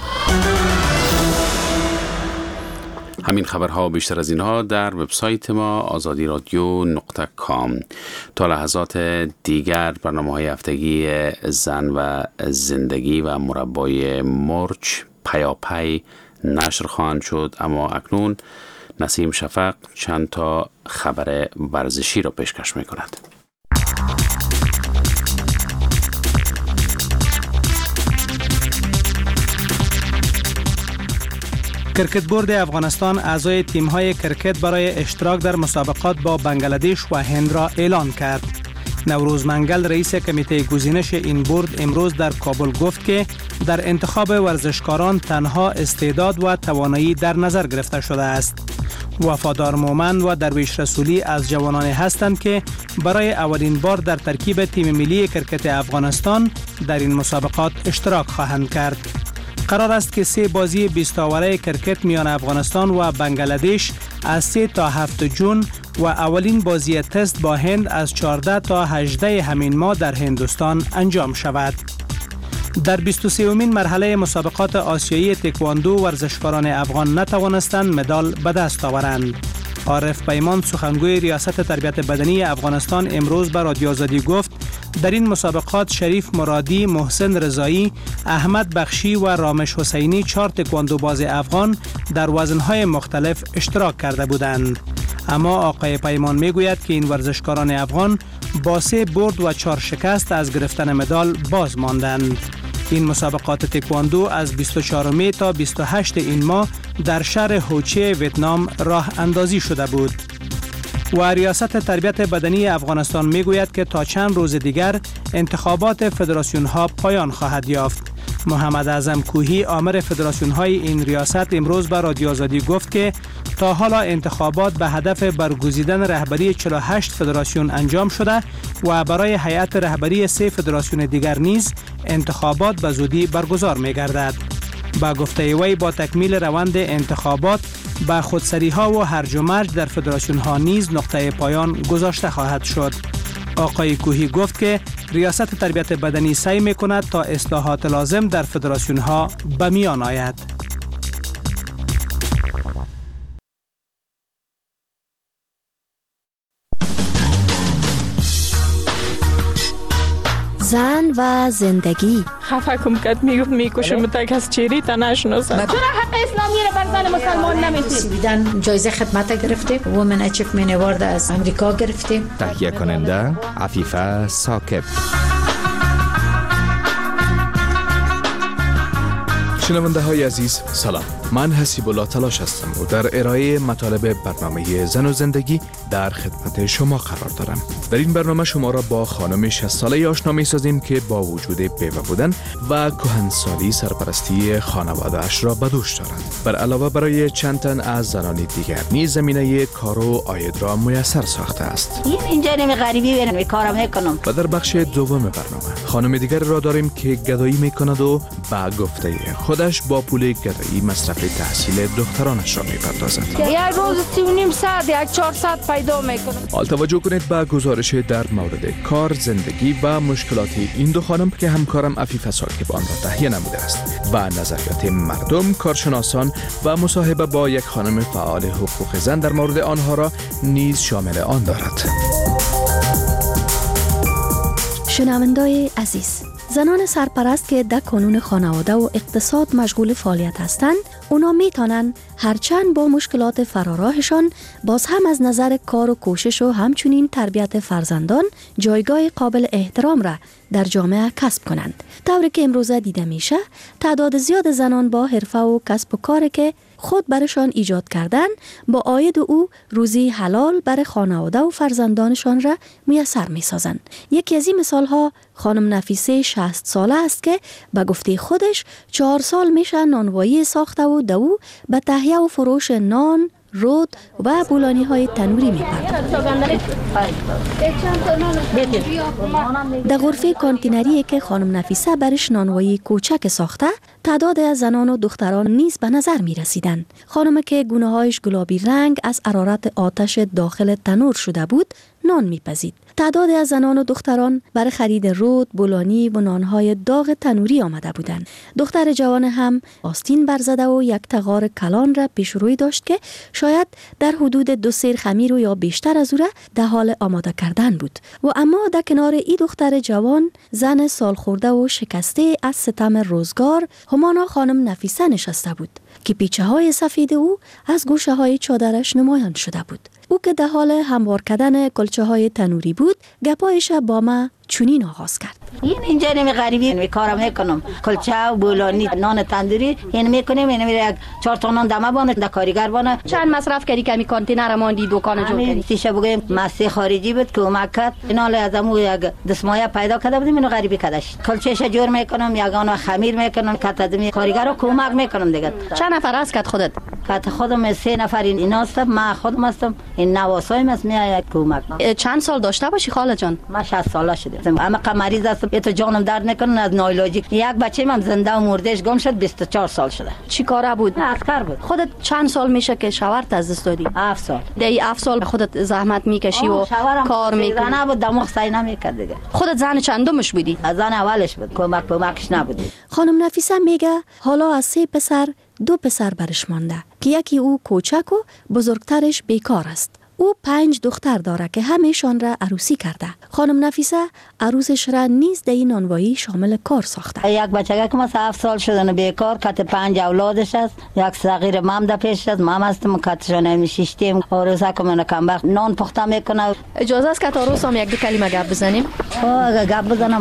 همین خبرها و بیشتر از اینها در وبسایت ما آزادی رادیو نقطه کام. تا لحظات دیگر برنامه‌های هفتگی زن و زندگی و مربای مرچ پیاپی نشر خواهند شد، اما اکنون نسیم شفق چند تا خبر ورزشی را پیشکش می‌کند. کرکت بورد افغانستان اعضای تیم‌های کرکت برای اشتراک در مسابقات با بنگلادش و هند را اعلان کرد. نوروز منگل رئیس کمیته گزینش این بورد امروز در کابل گفت که در انتخاب ورزشکاران تنها استعداد و توانایی در نظر گرفته شده است. وفادار مومن و درویش رسولی از جوانان هستند که برای اولین بار در ترکیب تیم ملی کرکت افغانستان در این مسابقات اشتراک خواهند کرد. قرار است که سه بازی بیست اوره کرکت میان افغانستان و بنگلادش از سه تا هفت جون و اولین بازی تست با هند از چهارده تا هجده همین ماه در هندوستان انجام شود. در بیست و سومین مرحله مسابقات آسیایی تکواندو ورزشکاران افغان نتوانستند مدال به دست آورند. عارف پیمان سخنگوی ریاست تربیت بدنی افغانستان امروز به رادیو آزادی گفت در این مسابقات شریف مرادی، محسن رضایی، احمد بخشی و رامش حسینی چهار تکواندو باز افغان در وزنهای مختلف اشتراک کرده بودند. اما آقای پیمان میگوید که این ورزشکاران افغان با سه برد و چهار شکست از گرفتن مدال باز ماندند. این مسابقات تکواندو از بیست و چهارم تا بیست و هشتم این ماه در شهر هوچی ویتنام راه اندازی شده بود. و ریاست تربیت بدنی افغانستان میگوید که تا چند روز دیگر انتخابات فدراسیون ها پایان خواهد یافت. محمد اعظم کوهی آمر فدراسیون های این ریاست امروز به رادیو آزادی گفت که تا حالا انتخابات به هدف برگزیدن رهبری چهل و هشت فدراسیون انجام شده و برای هیئت رهبری سه فدراسیون دیگر نیز انتخابات به زودی برگزار می گردد. با گفته وی با تکمیل روند انتخابات با خودسری ها و هرج و مرج در فدراسیون ها نیز نقطه پایان گذاشته خواهد شد. آقای کوهی گفت که ریاست تربیت بدنی سعی می‌کند تا اصلاحات لازم در فدراسیون ها به میان آید. زن و زندگی. خفه کم کد میگفت میکشم تا کس چیری تا نشناسم. چرا حق اسلامی را بر زن مسلمان نمیدید؟ دیدن جایزه خدمت گرفتیم. وومن اچیومنت اوارد از امریکا گرفتیم. تهیه کننده عفیفه ثاقب. شنونده های عزیز سلام، من حسیب الله تلاش هستم و در ارائه مطالب برنامه زن و زندگی در خدمت شما قرار دارم. در این برنامه شما را با خانم شصت ساله آشنا می سازیم که با وجود بیوه بودن و کهنسالی سرپرستی خانواده اش را به دوش دارد. بر علاوه برای چند تن از زنان دیگر نیز زمینه کار و عاید را میسر ساخته است. این اینجا نمی غریبی برم کارم میکنم. و در بخش دوم برنامه خانم دیگر را داریم که گدایی میکند و با گفته خودش با پول گدایی مصرف تحصیل دخترانش را میپردازد. یک روز سی و نیم ساعت یک چهار ساعت پیدا میکنم. حال توجه کنید به گزارش در مورد کار، زندگی و مشکلات این دو خانم که همکارم عفیفه ثاقب آن را تهیه نموده است و نظریات مردم، کارشناسان و مصاحبه با یک خانم فعال حقوق زن در مورد آنها را نیز شامل آن دارد. شنوندای عزیز، زنان سرپرست که در کانون خانواده و اقتصاد مشغول فعالیت هستند، اونا میتونن هرچند با مشکلات فراراهشان باز هم از نظر کار و کوشش و همچنین تربیت فرزندان جایگاه قابل احترام را در جامعه کسب کنند. طوری که امروزه دیده میشه تعداد زیاد زنان با حرفه و کسب و کاری که خود برشان ایجاد کردن با عاید او روزی حلال برای خانواده و فرزندانشان را میسر میسازند. یکی از این مثال ها خانم نفیسه شصت ساله است که به گفته خودش چهار سال میشه نانوایی ساخته و دو به تهیه و فروش نان، رود و بولانی های تنوری میپردازد. در غرفه کانتینری که خانم نفیسه برش نانوایی کوچک ساخته، تعداد از زنان و دختران نیز به نظر می رسیدن. خانم که گونه هایش گلابی رنگ از حرارت آتش داخل تنور شده بود، نان میپزید. تعداد از زنان و دختران برای خرید رود، بولانی و نانهای داغ تنوری آمده بودند. دختر جوان هم آستین برزده و یک تغار کلان را پیش روی داشت که شاید در حدود دو سیر خمیر و یا بیشتر از او را در حال آماده کردن بود. و اما در کنار این دختر جوان، زن سال خورده و شکسته از ستم روزگار، همانا خانم نفیسه نشسته بود که پیچه های سفید او از گوشه های چادرش نمایان شده بود. او که در حال هموار کردن کلچه های تنوری بود، گپایش با ما چنین آغاز کرد. این اینجا نمی غریبی می کارم میکنم. کلچه و بولانی، نان تندوری این میکنیم. این میره چهار تا نان دمه بانه، در کارگر بانه. چند مصرف کردی که می کانتینر ماندی دکان جو کردی؟ تیشه بگویم مسی خارجی بود که اومد کرد. اینال از امو یک دستمایه پیدا کرده بودیم، اینو غریبی کردش. کلچهش جور میکنم، یگانو خمیر میکنم، کاتدمی کارگر رو کمک میکنم دیگه. چند نفر است کات خودت؟ کات خودم سه نفر اینا هستم، ما خودم هستم. این نواسایم است میاد کمک. چند سال داشته باشی خاله جان؟ ما شصت ساله شده. اما مریض هستم، تو جانم درد نکنه از نایلوجی. یک بچه من زنده و مردهش گم شد، بیست و چهار سال شده. چی کاره بود؟ عسکر بود. خودت چند سال میشه که شوهرت از دست دادی؟ هفت سال. دی هفت سال خودت زحمت میکشی و کار میکنی؟ زنه بود، دماغ سعی نمیکرد دیگه. خودت زن چندمش بودی؟ زن اولش بود، کمک کمکش نبود. خانم نفیسه میگه حالا از سه پسر دو پسر برش مانده که یکی او کوچک و بزرگترش بیکار است. او پنج دختر داره که همیشان را عروسی کرده. خانم نفیسه عروسش را نیز در این نانوایی شامل کار ساخته. یک بچه که مثلا هفت سال شدن بیکار، کت پنج اولادش است. یک صغیر مام در پیش است، مام هستم کتشان نمیشیشتیم. عروسه که من کم وقت نان پخته میکنه. اجازه است که تا عروس هم یک دو کلمه گپ بزنیم؟ آه گپ بزنم.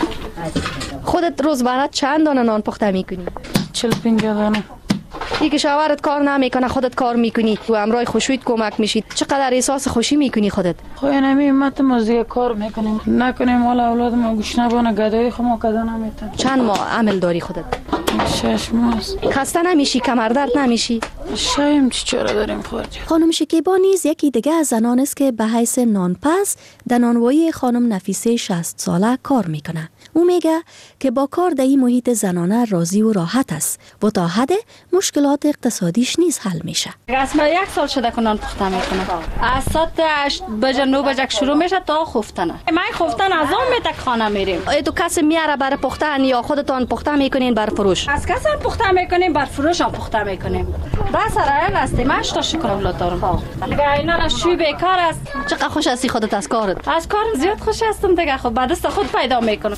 خودت روز برات چند دانه نان پخته میکنی؟ چهل پنجاه دانه. ای که شوهرت کار نمیکنه خودت کار میکنی و امرای خوشویت کمک میشید، چقدر احساس خوشی میکنی خودت؟ خو نمی مت مزه کار میکنیم، نکنیم حالا اولاد ما گوش نبانه گدای خمو کدا نمیتن. چند ماه عمل داری خودت؟ شش ماه. خسته نمیشی؟ کمر درد نمیشی؟ شایم چی چرا داریم خورد. خانم شکیبا نیز یکی دیگه از زنان است که به حیث نانپز در نانوایی خانم نفیسه شصت ساله کار میکنه. او میگه که با کار در این محیط زنانه راضی و راحت است و تا حد مشکلات اقتصادیش نیز حل میشه. اصلا یک سال شده که نان پخته میکنم. از ساعت هشت بجه نه بجه شروع میشه تا خفتنه. من خفتن از اون میتک خانه میریم. تو کسی میاره برای پختن یا خودتان پخته میکنین بر فروش؟ از کسی هم پخته میکنیم بر فروش هم پخته میکنیم. بس رایل هستیم. من تا شکر اولاد دارم. دیگه اینا شوی بیکار است. چقدر خوش هستی خودت از کارت؟ از کارم زیاد خوش هستم دیگه. خب بعد است خود پیدا میکنم.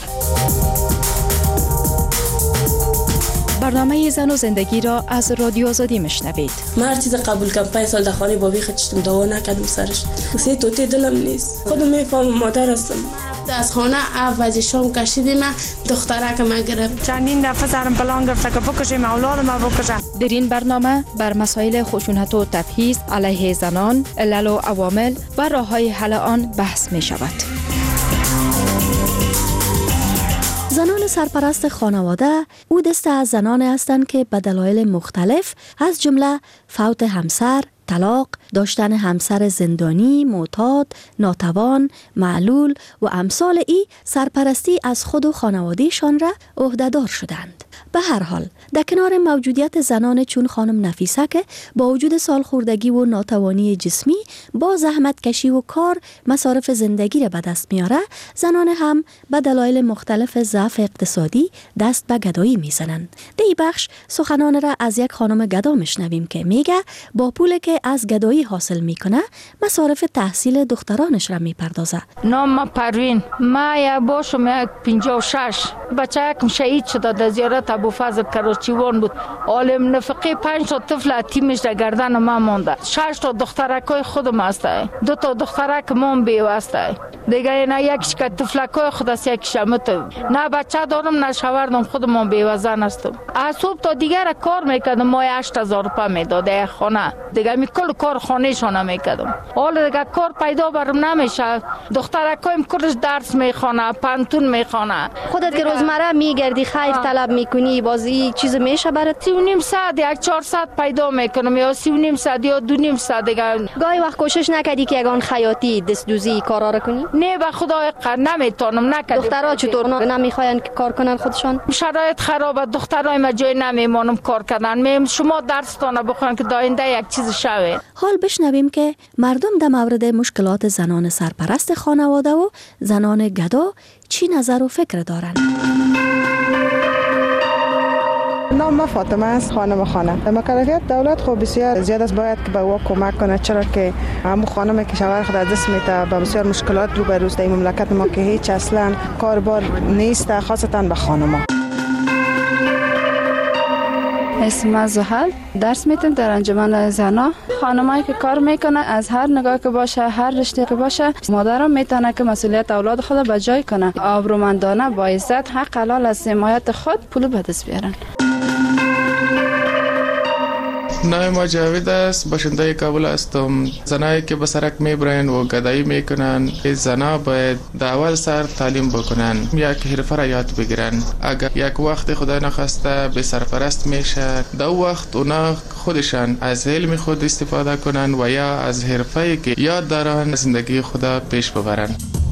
برنامه زن و زندگی را از رادیو آزادی میشنوید. من هر چیز قبول کردم پنج سال در خانه بابی خودم دعوا نکردم سرش. سی توتی دلم نیست. خودم میفهمم مادر هستم. از خانه اول شام کشیدیم دخترک ما گرفت. چندین دفعه سرم پلان گرفت که بکشیم اولادم رو بکشم. در این برنامه بر مسائل خشونت و تبعیض علیه زنان، علل و عوامل و راه‌های حل آن بحث می شود. زنان سرپرست خانواده او دسته از زنان هستند که به دلایل مختلف از جمله فوت همسر، طلاق، داشتن همسر زندانی، معتاد، ناتوان، معلول و امثال ای سرپرستی از خود و خانوادهشان را عهده‌دار شدند. به هر حال در کنار موجودیت زنان چون خانم نفیسه که با وجود سالخوردگی و ناتوانی جسمی با زحمت کشی و کار مصارف زندگی را به دست میاره، زنان هم به دلایل مختلف ضعف اقتصادی دست به گدایی میزنند. در این بخش سخنان را از یک خانم گدا میشنویم که میگه با پولی که از گدایی حاصل میکنه مصارف تحصیل دخترانش را میپردازه. نام پروین، ما یا باشم یک پنجاه و شش بچه یکم شهید شده در زیارت ابوفضل کراچیوان بود. عالم نفقی پنج تا طفل یتیمش در گردن ما مونده. شش تا دخترکای خودم هسته، دو تا دخترک مام بیوسته. دیگه نه یکیش که طفلکای خود است یکیش مت. نه بچه دارم نه شوهرم، خودم بیوزن هستم. از صبح تا دیگر کار میکردم، ما هشت هزار روپیه میداد خانه. دیگه می کل کار خانه‌شون میکردم. حالا دیگه کار پیدا برام نمیشه. دخترکایم کلش درس میخونه، پانتون میخونه. خودت که روزمره میگردی خیر طلب میکنی، بازی چیز میشه برات؟ سی و نیم ساعت یک چهارصد پیدا میکنم یا سی و نیم ساعت یا دو نیم ساعت دیگه. گاهی وقت کوشش نکردی که یگان خیاطی دست دوزی کارا رو کنی؟ نه به خدا نمیتونم نکردم. دخترها چطور نمیخواین که کار کنن خودشان؟ شرایط خرابه، دخترای ما جای نمیمونم کار کردن. میم شما درستانه بخونن که داینده یک چیز شوه. حال بشنویم که مردم در مورد مشکلات زنان سرپرست خانواده و زنان گدا چی نظر و فکر دارند. نام ما فاطمه است، خانم خانه. مکلفیت دولت خب بسیار زیاد است، باید که به او کمک کنه، چرا که همون خانمی که شوهر خود از دست میده به بسیار مشکلات روبرو است. این مملکت ما که هیچ اصلا کاربار نیست، خاصتا به خانم‌ها. اسم زحل، درس میتم در انجمن زنا. خانمایی که کار میکنه از هر نگاه که باشه، هر رشته که باشه، مادرم میتونه که مسئولیت اولاد خود به جای کنه. آبرومندانه با عزت حق حلال از حمایت خود پول به دست بیارن. نام ما جاوید است، باشنده کابل هستم. زنایی که به سرک میبرن و گدایی میکنن، زنا باید در اول سر تعلیم بکنن، یک حرفه را یاد بگیرن. اگر یک وقت خدا نخواسته به سرپرست میشه، در وقت اونا خودشان از علم خود استفاده کنن و یا از حرفه‌ای که یاد دارن زندگی خدا پیش ببرن.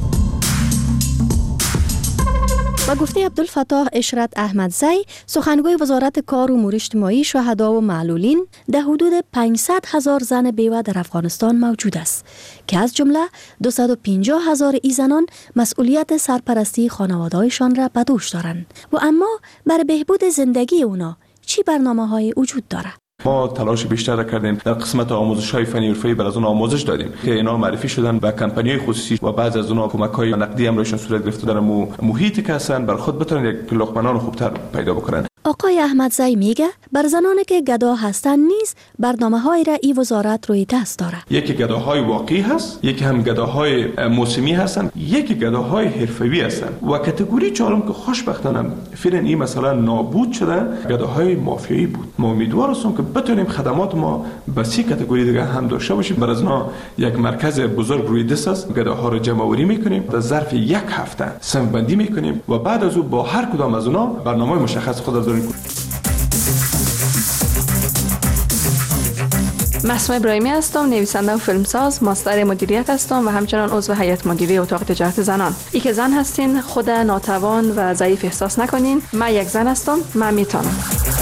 با گفته عبدالفتاح اشرت احمدزی، سخنگوی وزارت کار و امور اجتماعی، شهدا و معلولین، در حدود پانصد هزار زن بیوه در افغانستان موجود است که از جمله دویست و پنجاه هزار ای زنان مسئولیت سرپرستی خانواده‌هایشان را به دوش دارند. و اما برای بهبود زندگی اونا چی برنامه‌های وجود داره؟ ما تلاش بیشتر کردیم در قسمت آموزش‌های فنی حرفه‌ای بر از اون آموزش دادیم که اینا معرفی شدن به کمپانی‌های خصوصی و بعض از اونها کمک‌های نقدی هم روشون صورت گرفته در محیطی که هستن بر خود بتونن یک لقمه‌نان خوبتر پیدا بکنن. آقای احمدزی میگه بر زنانی که گدا هستن نیز برنامه‌های را این وزارت روی دست داره. یکی گداهای واقعی هست، یکی هم گداهای موسمی هستن، یکی گداهای حرفه‌ای هستن و کاتگوری چهارم که خوشبختانه فعلا این مثلا نابود شده، گداهای مافیایی بود. ما امیدوار هستیم که بتونیم خدمات ما به سی کاتگوری دیگه هم داشته باشیم. بر از اینا یک مرکز بزرگ روی دست است، گداها رو جمع آوری می‌کنیم، در ظرف یک هفته صنف بندی می‌کنیم و بعد از او با هر کدام از اونها برنامه مشخص خود داریم. مسموع ابراهیمی هستم، نویسنده و فیلمساز، ماستر مدیریت هستم و همچنان عضو هیئت مدیره اتاق تجارت زنان. ای که زن هستین خود ناتوان و ضعیف احساس نکنین. من یک زن هستم، من میتونم.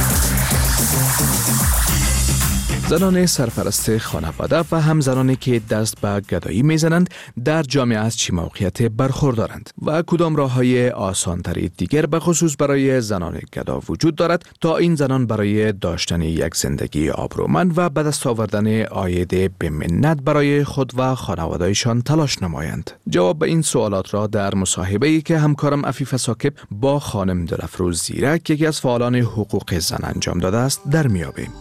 زنان سرپرست خانواده و هم زنانی که دست به گدایی میزنند در جامعه از چه موقعیت برخوردارند و کدام راه‌های آسان‌تری دیگر به خصوص برای زنان گدا وجود دارد تا این زنان برای داشتن یک زندگی آبرومند و به دست آوردن عاید به منت برای خود و خانواده‌شان تلاش نمایند. جواب به این سوالات را در مصاحبه‌ای که همکارم عفیفه ساکب با خانم دلفروز زیرک، یکی از فعالان حقوق زن، انجام داده است در میابیم.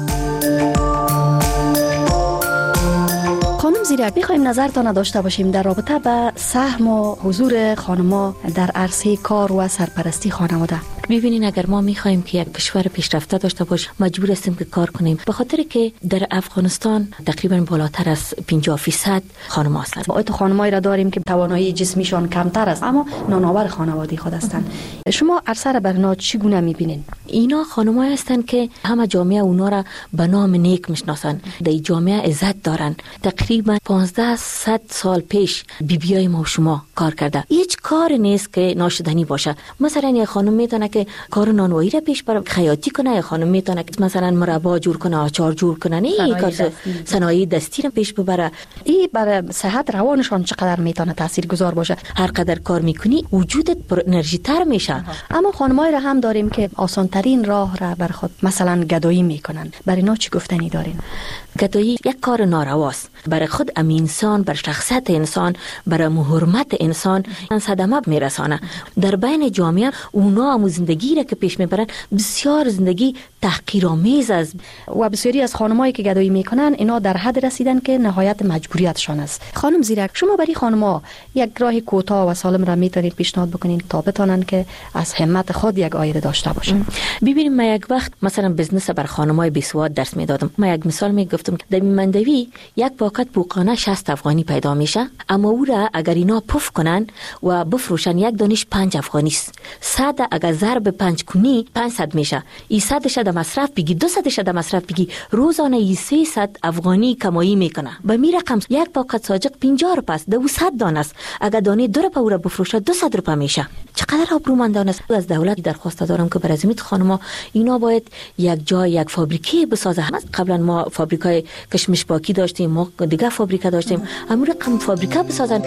خانم زیرک، می‌خوایم نظرتان داشته باشیم در رابطه با سهم و حضور خانم‌ها در عرصه کار و سرپرستی خانواده. ببینین، اگر ما می‌خوایم که یک کشور پیشرفته داشته باشیم مجبور هستیم که کار کنیم، به خاطر که در افغانستان تقریبا بالاتر از پنجاه درصد خانم هستند. ما تو خانمایی را داریم که توانایی جسمیشان کمتر است اما نانآور خانوادگی خود هستند. شما عرصه را بر اینا چگونه می‌بینید؟ اینا خانمایی هستند که همه جامعه اونا را به نام نیک میشناسند، در جامعه عزت دارن. تقریبا پانزده صد سال پیش بیبیای ما و شما کار کرده. هیچ کار نیست که ناشدنی باشه. مثلا یک خانم میتونه که کار نانوایی را پیش بره، خیاطی کنه، یک خانم میتونه که مثلا مربا جور کنه، آچار جور کنه، نه کار صنایع دستی را پیش ببره. این برای صحت روانشان چقدر میتونه تاثیرگذار باشه؟ هر قدر کار میکنی وجودت پر انرژی تر میشه. آها. اما خانمایی را هم داریم که آسان ترین راه را بر خود مثلا گدایی میکنن. برای اینا چی گفتنی دارین؟ گدایی یک کار نارواست. برای خود ام انسان، بر شخصیت انسان، برای حرمت انسان صدمه میرسانه. در بین جامعه اونا هم زندگی را که پیش میبرن بسیار زندگی تحقیرآمیز است و بسیاری از خانمایی که گدایی میکنن اینا در حد رسیدن که نهایت مجبوریتشان است. خانم زیرک، شما برای خانم‌ها یک راه کوتاه و سالم را میتونید پیشنهاد بکنین تا بتونن که از همت خود یک عاید داشته باشن؟ ببینیم، من یک وقت مثلا بزنس بر خانم‌های بیسواد درس میدادم. من یک مثال میگفتم، در مندوی یک پاکت بوقانه شصت افغانی پیدا میشه، اما او را اگر اینا پف کنن و بفروشن یک دانش پنج افغانی است. صد اگر ضرب پنج کنی پانصد میشه. این صدش در مصرف بگی، دو صدش در مصرف بگی، روزانه ای سیصد افغانی کمایی میکنه. به می رقم یک پاکت ساجق پنجاه روپیه است، دو صد دانه است. اگر دانه دو روپیه او را بفروشه دو صد روپیه میشه. چقدر آبرومندانه است. از دولت درخواست دارم که برای زمین خانم‌ها اینا باید یک جای یک فابریکه بسازه. قبلا ما فابریکای کشمش باکی داشتیم، ما دیگه فابریکه داشتیم، همون رقم فابریکه بسازن.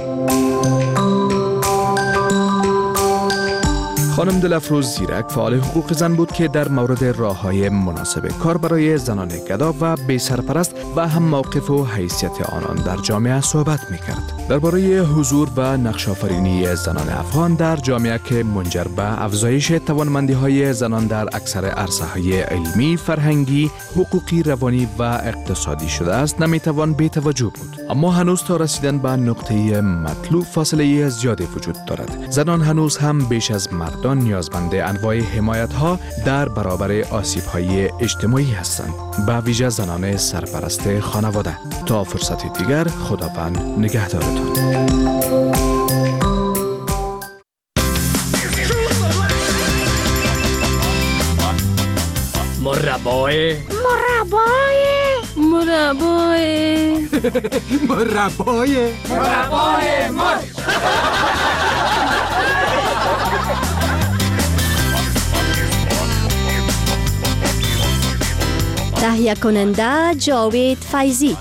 خانم دلفروز زیرک فعال حقوق زن بود که در مورد راه‌های مناسب کار برای زنان گدا و بی سرپرست و هم موقف و حیثیت آنان در جامعه صحبت می‌کرد. درباره حضور و نقش آفرینی زنان افغان در جامعه که منجر به افزایش توانمندی‌های زنان در اکثر عرصه‌های علمی، فرهنگی، حقوقی، روانی و اقتصادی شده است نمی‌توان بی‌توجه بود. اما هنوز تا رسیدن به نقطه مطلوب فاصله زیادی وجود دارد. زنان هنوز هم بیش از مرد نیازمند انواع حمایت‌ها در برابر آسیب‌های اجتماعی هستند، به ویژه زنان سرپرست خانواده. تا فرصت دیگر، خداوند نگهدارتان. مربای مربای مربای مربای مربای مر تهیه کننده جاوید فیضی.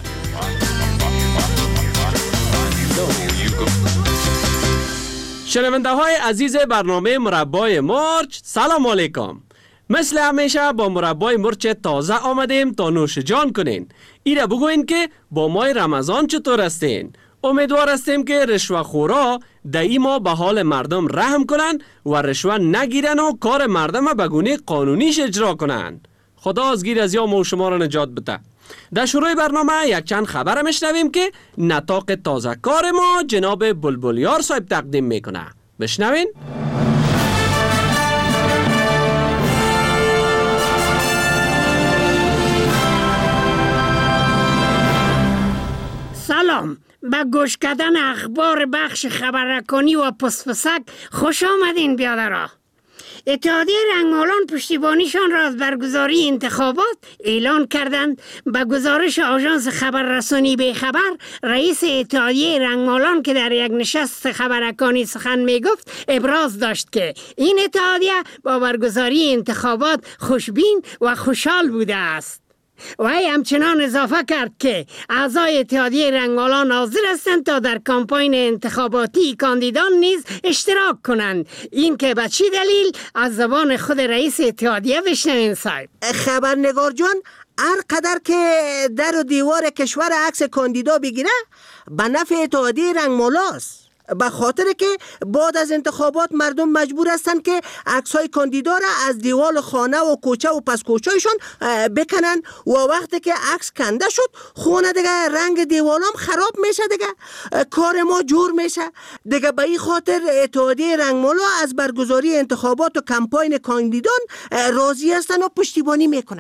شنونده های عزیز برنامه مربای مرچ، سلام علیکم. مثل همیشه با مربای مرچ تازه آمدیم تا نوش جان کنین. ایره بگوین که با ماه رمضان چطور هستین؟ امیدوار هستیم که رشوه خورا دایی ما به حال مردم رحم کنن و رشوه نگیرن و کار مردم به گونه قانونیش اجرا کنن. خدا از گیر از یا ما و شما را نجات بده. در شروع برنامه یک چند خبر میشنویم که نطاق تازه کار ما جناب بلبلیار صاحب تقدیم میکنه. بشنوین. سلام، به گوش کردن اخبار بخش خبررسانی و پسپسک خوش آمدین بیادرها. اتحادیه رنگمالان پشتیبانیشان را از برگزاری انتخابات اعلان کردند. به گزارش آژانس خبررسانی به خبر، رئیس اتحادیه رنگمالان که در یک نشست خبررسانی سخن میگفت ابراز داشت که این اتحادیه با برگزاری انتخابات خوشبین و خوشحال بوده است. و همچنان اضافه کرد که اعضای اتحادیه رنگمالان حاضر هستند تا در کمپاین انتخاباتی کاندیدان نیز اشتراک کنند. این که به چی دلیل از زبان خود رئیس اتحادیه بشنویم صاحب. خبرنگار جان، هر قدر که در و دیوار کشور عکس کاندیدا بگیره به نفع اتحادیه رنگمالاست، به خاطر که بعد از انتخابات مردم مجبور هستند که عکس‌های کاندیدا را از دیوال خانه و کوچه و پس کوچه‌شان بکنن و وقتی که عکس کنده شد خونه دیگه رنگ دیوالام خراب میشه، دیگه کار ما جور میشه دیگه. به این خاطر اتحادیه رنگمالا از برگزاری انتخابات و کمپاین کاندیدان راضی هستن و پشتیبانی میکنن.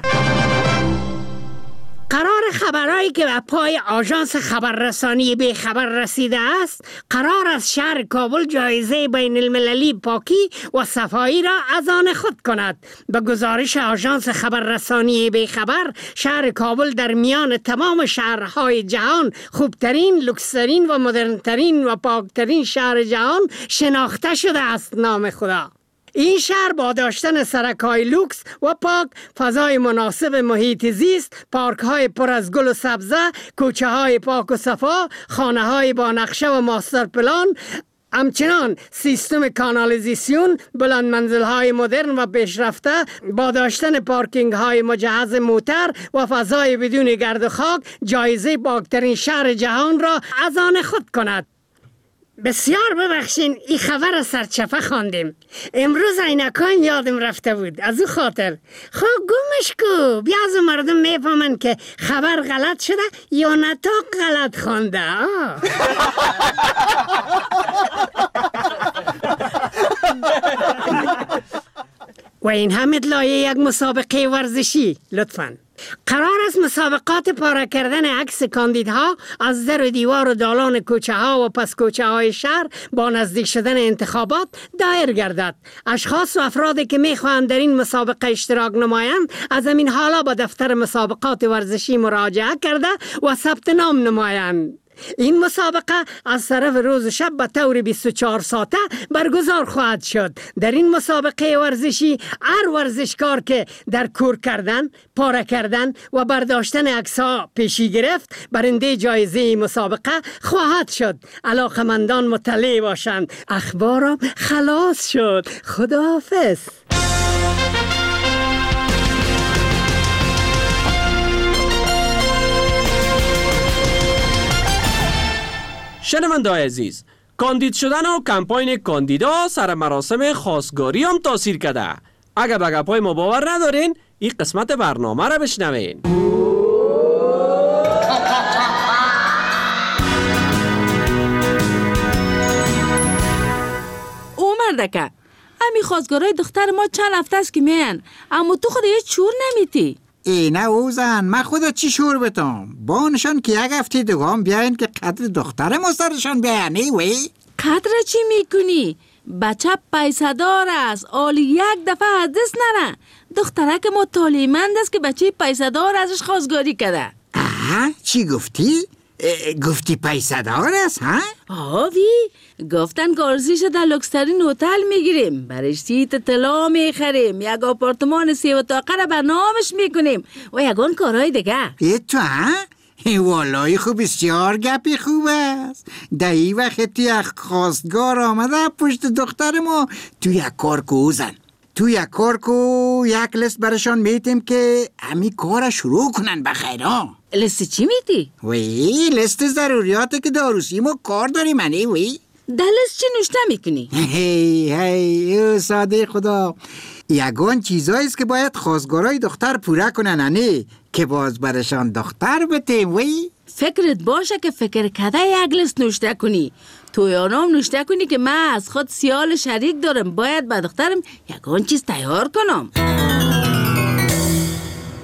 قرار خبرهایی که به پای آژانس خبررسانی به خبر رسیده است، قرار از شهر کابل جایزه بین المللی پاکی و صفایی را از آن خود کند. به گزارش آژانس خبررسانی به خبر، شهر کابل در میان تمام شهرهای جهان خوبترین، لوکس‌ترین و مدرن‌ترین و پاکترین شهر جهان شناخته شده است. نام خدا. این شهر با داشتن سرک‌های لوکس و پاک، فضای مناسب محیط زیست، پارک‌های پر از گل و سبزه، کوچه‌های پاک و صفا، خانه‌های با نقشه و ماستر پلان، همچنان سیستم کانالیزاسیون، بلند منزل‌های مدرن و پیشرفته با داشتن پارکینگ‌های مجهز موتر و فضای بدون گرد و خاک، جایزه پاکترین شهر جهان را از آن خود کند. بسیار ببخشین، این خبر سرچپه خواندیم. امروز عینکان یادم رفته بود، از او خاطر. خب گمش کو، بیازو مردم میفهمن که خبر غلط شده یا نطاق غلط خوانده. و این هم اطلاعیه یک مسابقه ورزشی. لطفاً قرار است مسابقات پاره کردن عکس کاندیدها از در و دیوار و دالان کوچه ها و پس کوچه های شهر با نزدیک شدن انتخابات دایر گردد. اشخاص و افرادی که میخواهند در این مسابقه اشتراک نمایند از همین حالا با دفتر مسابقات ورزشی مراجعه کرده و ثبت نام نمایند. این مسابقه از طرف روز شب به طور بیست و چهار ساعته برگزار خواهد شد. در این مسابقه ورزشی هر ورزشکار که در کور کردن، پاره کردن و برداشتن عکس‌ها پیشی گرفت برنده جایزه مسابقه خواهد شد. علاقمندان مطلع باشند. اخبارم خلاص شد. خداحافظ. شنونده‌های عزیز، کاندید شدن و کمپاین کاندیدا سر مراسم خواستگاری هم تاثیر کرده. اگر به گپای ما باور ندارین، این قسمت برنامه را بشنوین. او مردکه، امی خواستگارای دختر ما چند هفته است که میان، اما تو خود هیچ شور نمیتی. ای نه اوزن، من خدا چی شور بتم؟ با نشان که یک هفته دوام بیاین که قدر دختر ما سرشان بیاین. ای وی قدر چی میکنی؟ بچه پیسه دار است، آلی یک دفعه از دست نره. دختره که ما تعلیمند است که بچه پیسه دار ازش خواستگاری کرده. آه چی گفتی؟ گفتی پیسه دار است ها؟ آوی گفتن گارزیش در لوکسترین هتل میگیریم، برش سیت طلا میخریم، یک آپارتمان سی و طاقه را برنامش میکنیم و یگان کارهای دیگه. ای تو ها؟ والای خوب، بسیار گپی خوب است. در این وقت یک خواستگار آمده پشت دختر ما، تو یک کار کوزن تو یک کار کو یک لیست برشان میتیم که همی کار شروع کنن بخیرا. لیست چی میتی؟ وی لیست ضروریاته که داروسی ما کار داریم. منی وی در لیست چی نوشته میکنی؟ هی هی ساده خدا، یگان چیزاییست که باید خواستگارای دختر پوره کنن انی که باز برشان دختر بتیم. وی فکرت باشه که فکر کده یک لیست نوشته کنی، تو یانام نوشته کنی که من از خود سیال شریک دارم، باید به دخترم یگان چیز تیار کنم.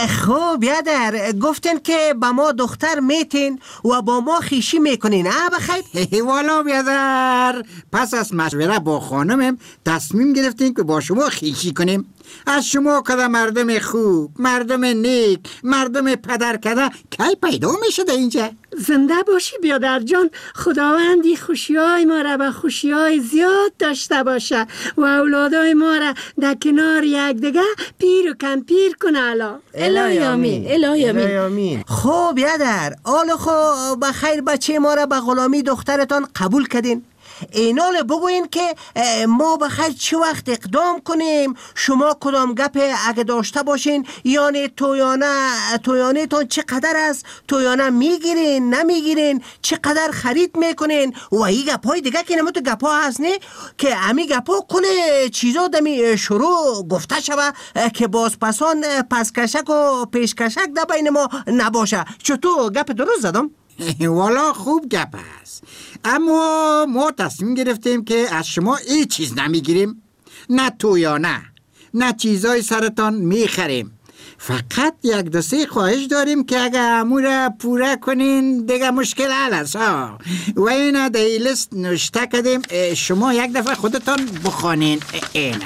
خب بیادر گفتن که با ما دختر میتین و با ما خیشی میکنین اه بخیر؟ والا بیادر پس از مشوره با خانمم تصمیم گرفتیم که با شما خیشی کنیم. از شما کده مردم خوب، مردم نیک، مردم پدر کده کی پیدا میشه در اینجا؟ زنده باشی بیادر جان، خداوندی خوشیای ما را به خوشیای زیاد داشته باشه و اولادای ما را در کنار یک دیگه پیر و کم پیر کنه الا الهی آمین الهی آمین. خب بیادر آل خو بخیر بچه ما را به غلامی دخترتان قبول کردین. اینال بگوین که ما بخیر چه وقت اقدام کنیم، شما کدام گپ اگه داشته باشین، یعنی تویانه تویانه تون چقدر است، تویانه میگیرین نمیگیرین، چقدر خرید میکنین و این گپای دیگه که نمو تو گپا هست نه که امی گپا کنه چیزا دمی شروع گفته شوه که باز پسان پسکشک و پیشکشک در بین ما نباشه. چطور گپ درست زدم؟ والا خوب گپ است، اما ما تصمیم گرفتیم که از شما این چیز نمیگیریم، نه تویانه نه چیزای سرتان میخریم. فقط یک دو سه خواهش داریم که اگه امور پوره کنین دیگه مشکل حل است ها. و اینا در این لیست نوشته کردیم، شما یک دفعه خودتان بخوانین. اینا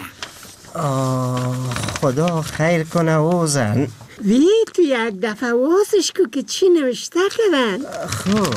خدا خیر کنه اوزن. وی تو یک دفعه واسش کو که چی نوشته کردن. خب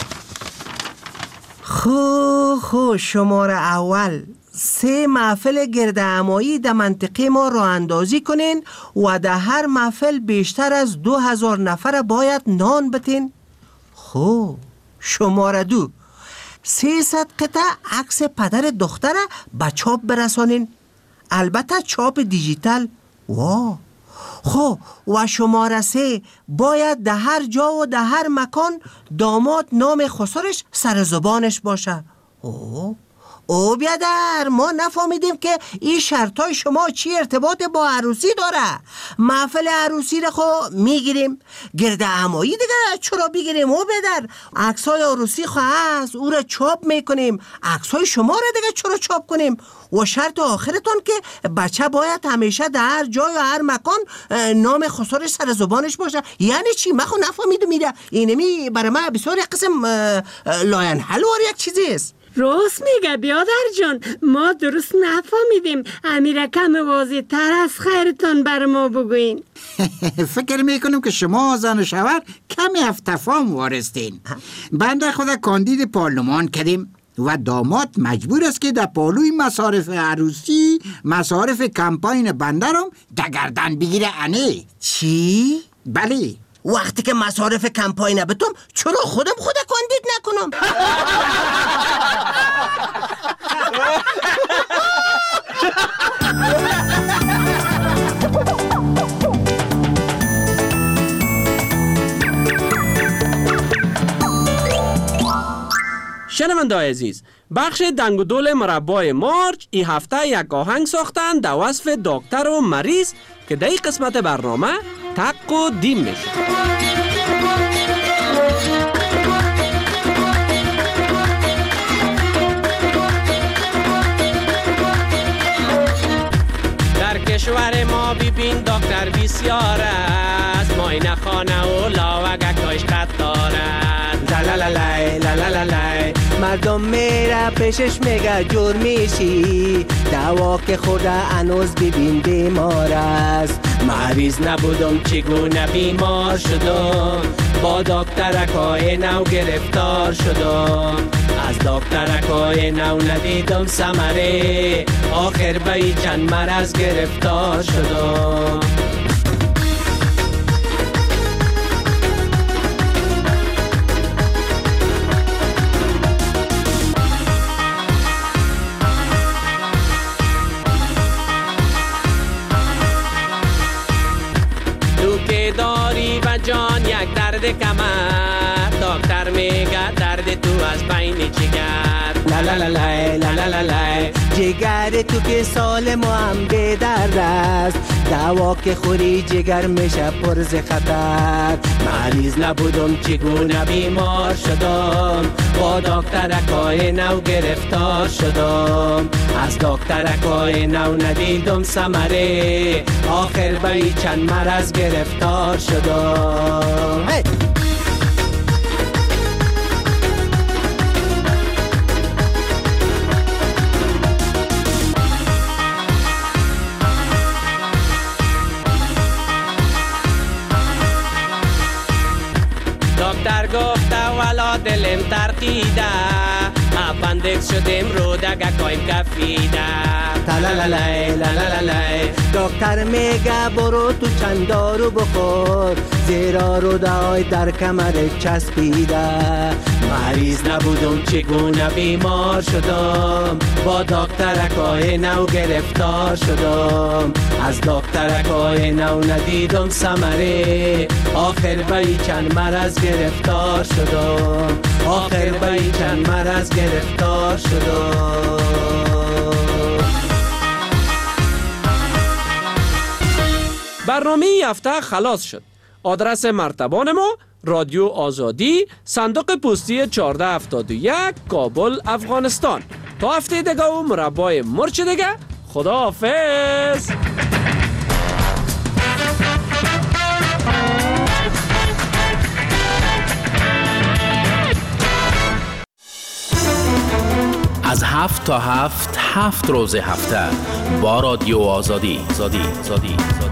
خب خب شماره اول سه محفل گرد همایی در منطقه ما راه اندازی کنین و در هر محفل بیشتر از دو هزار نفر باید نان بتین. خب شماره دو سیصد قطعه عکس پدر دختره به چاپ برسانین، البته چاپ دیجیتال. واه. خب و شماره سه باید در هر جا و در هر مکان داماد نام خسرش سر زبانش باشه. اوه او بیادر ما نفهمیدیم که این شرطای شما چی ارتباط با عروسی داره. محفل عروسی رو خو میگیریم، گرد همایی دیگه چرا بگیریم؟ او بیادر عکسای عروسی خو هست او رو چاپ میکنیم، عکسای شما رو دیگه چرا چاپ کنیم؟ و شرط آخرتون که بچه باید همیشه در هر جای و هر مکان نام خسرش سر زبانش باشه. یعنی چی؟ من خو نفهمیدم. میده اینمی برای من بسیار یک قسم لاین حلوار یک چیزی است. راست میگه بیادر جان، ما درست نفهمیدیم. امیره کم واضح تر از خیرتان بر ما بگوین. فکر میکنم که شما زن و شوهر کمی افتفام وارستین. بنده خود کاندید پارلمان کردیم و داماد مجبور است که در پالوی مصارف عروسی مصارف کمپاین بنده رو در گردن بگیره. انه چی؟ بله. وقتی که مصارف کمپاین بتم چرا خودم خود کاندید نکنم؟ شنونده‌های عزیز، بخش دنگ و دول مربای مارچ این هفته یک آهنگ ساختن در وصف دکتر و مریض که در این قسمت برنامه تق و دیم میشه. در کشور ما ببین دکتر بسیار است، معاینه خانه و لاوگکاش قطار است. لالالای لالالای مردم میره پیشش میگه جور میشی، دوا که خدا انوز ببین بیمار است. مریض نبودم چگونه بیمار شدم، با دکترکای نو گرفتار شدم. از دکترکای نو ندیدم ثمره، آخر به چند مرض گرفتار شدم. داری و جان یک درد کمر، دکتر میگه درد تو از بین جگر. لالالای لالالای جگر تو که سالم و هم به درد است، دوا که خوری جگر میشه پر ز خطر. مریض نبودم چگونه بیمار شدم، با دکترکای نو گرفتار شدم. از دکترکای نو ندیدم ثمره، آخر به چند مرض گرفتار شدم. hey! دکتر گفته والا دلم ترقیده، اپندکس شدیم رو دگه کایم کفیده. تلالالای لالالای دکتر میگه برو تو چند دارو بخور، زیرا رو دای در کمر چسبیده. مریض نبودم چگونه بیمار شدم، با دکترکای نو گرفتار شدم. از دکترکای نو ندیدم ثمره، آخر به چند مرض گرفتار شدم. آخر به چند مرض گرفتار شدم. برنامه این هفته خلاص شد. آدرس مرتبان ما رادیو آزادی، صندوق پستی چهارده هفتاد و یک، کابل، افغانستان. تا هفته دیگه و مربای مرچ دیگه، خدا حافظ. از هفت تا هفت هفت روز هفته با رادیو آزادی. آزادی. آزادی.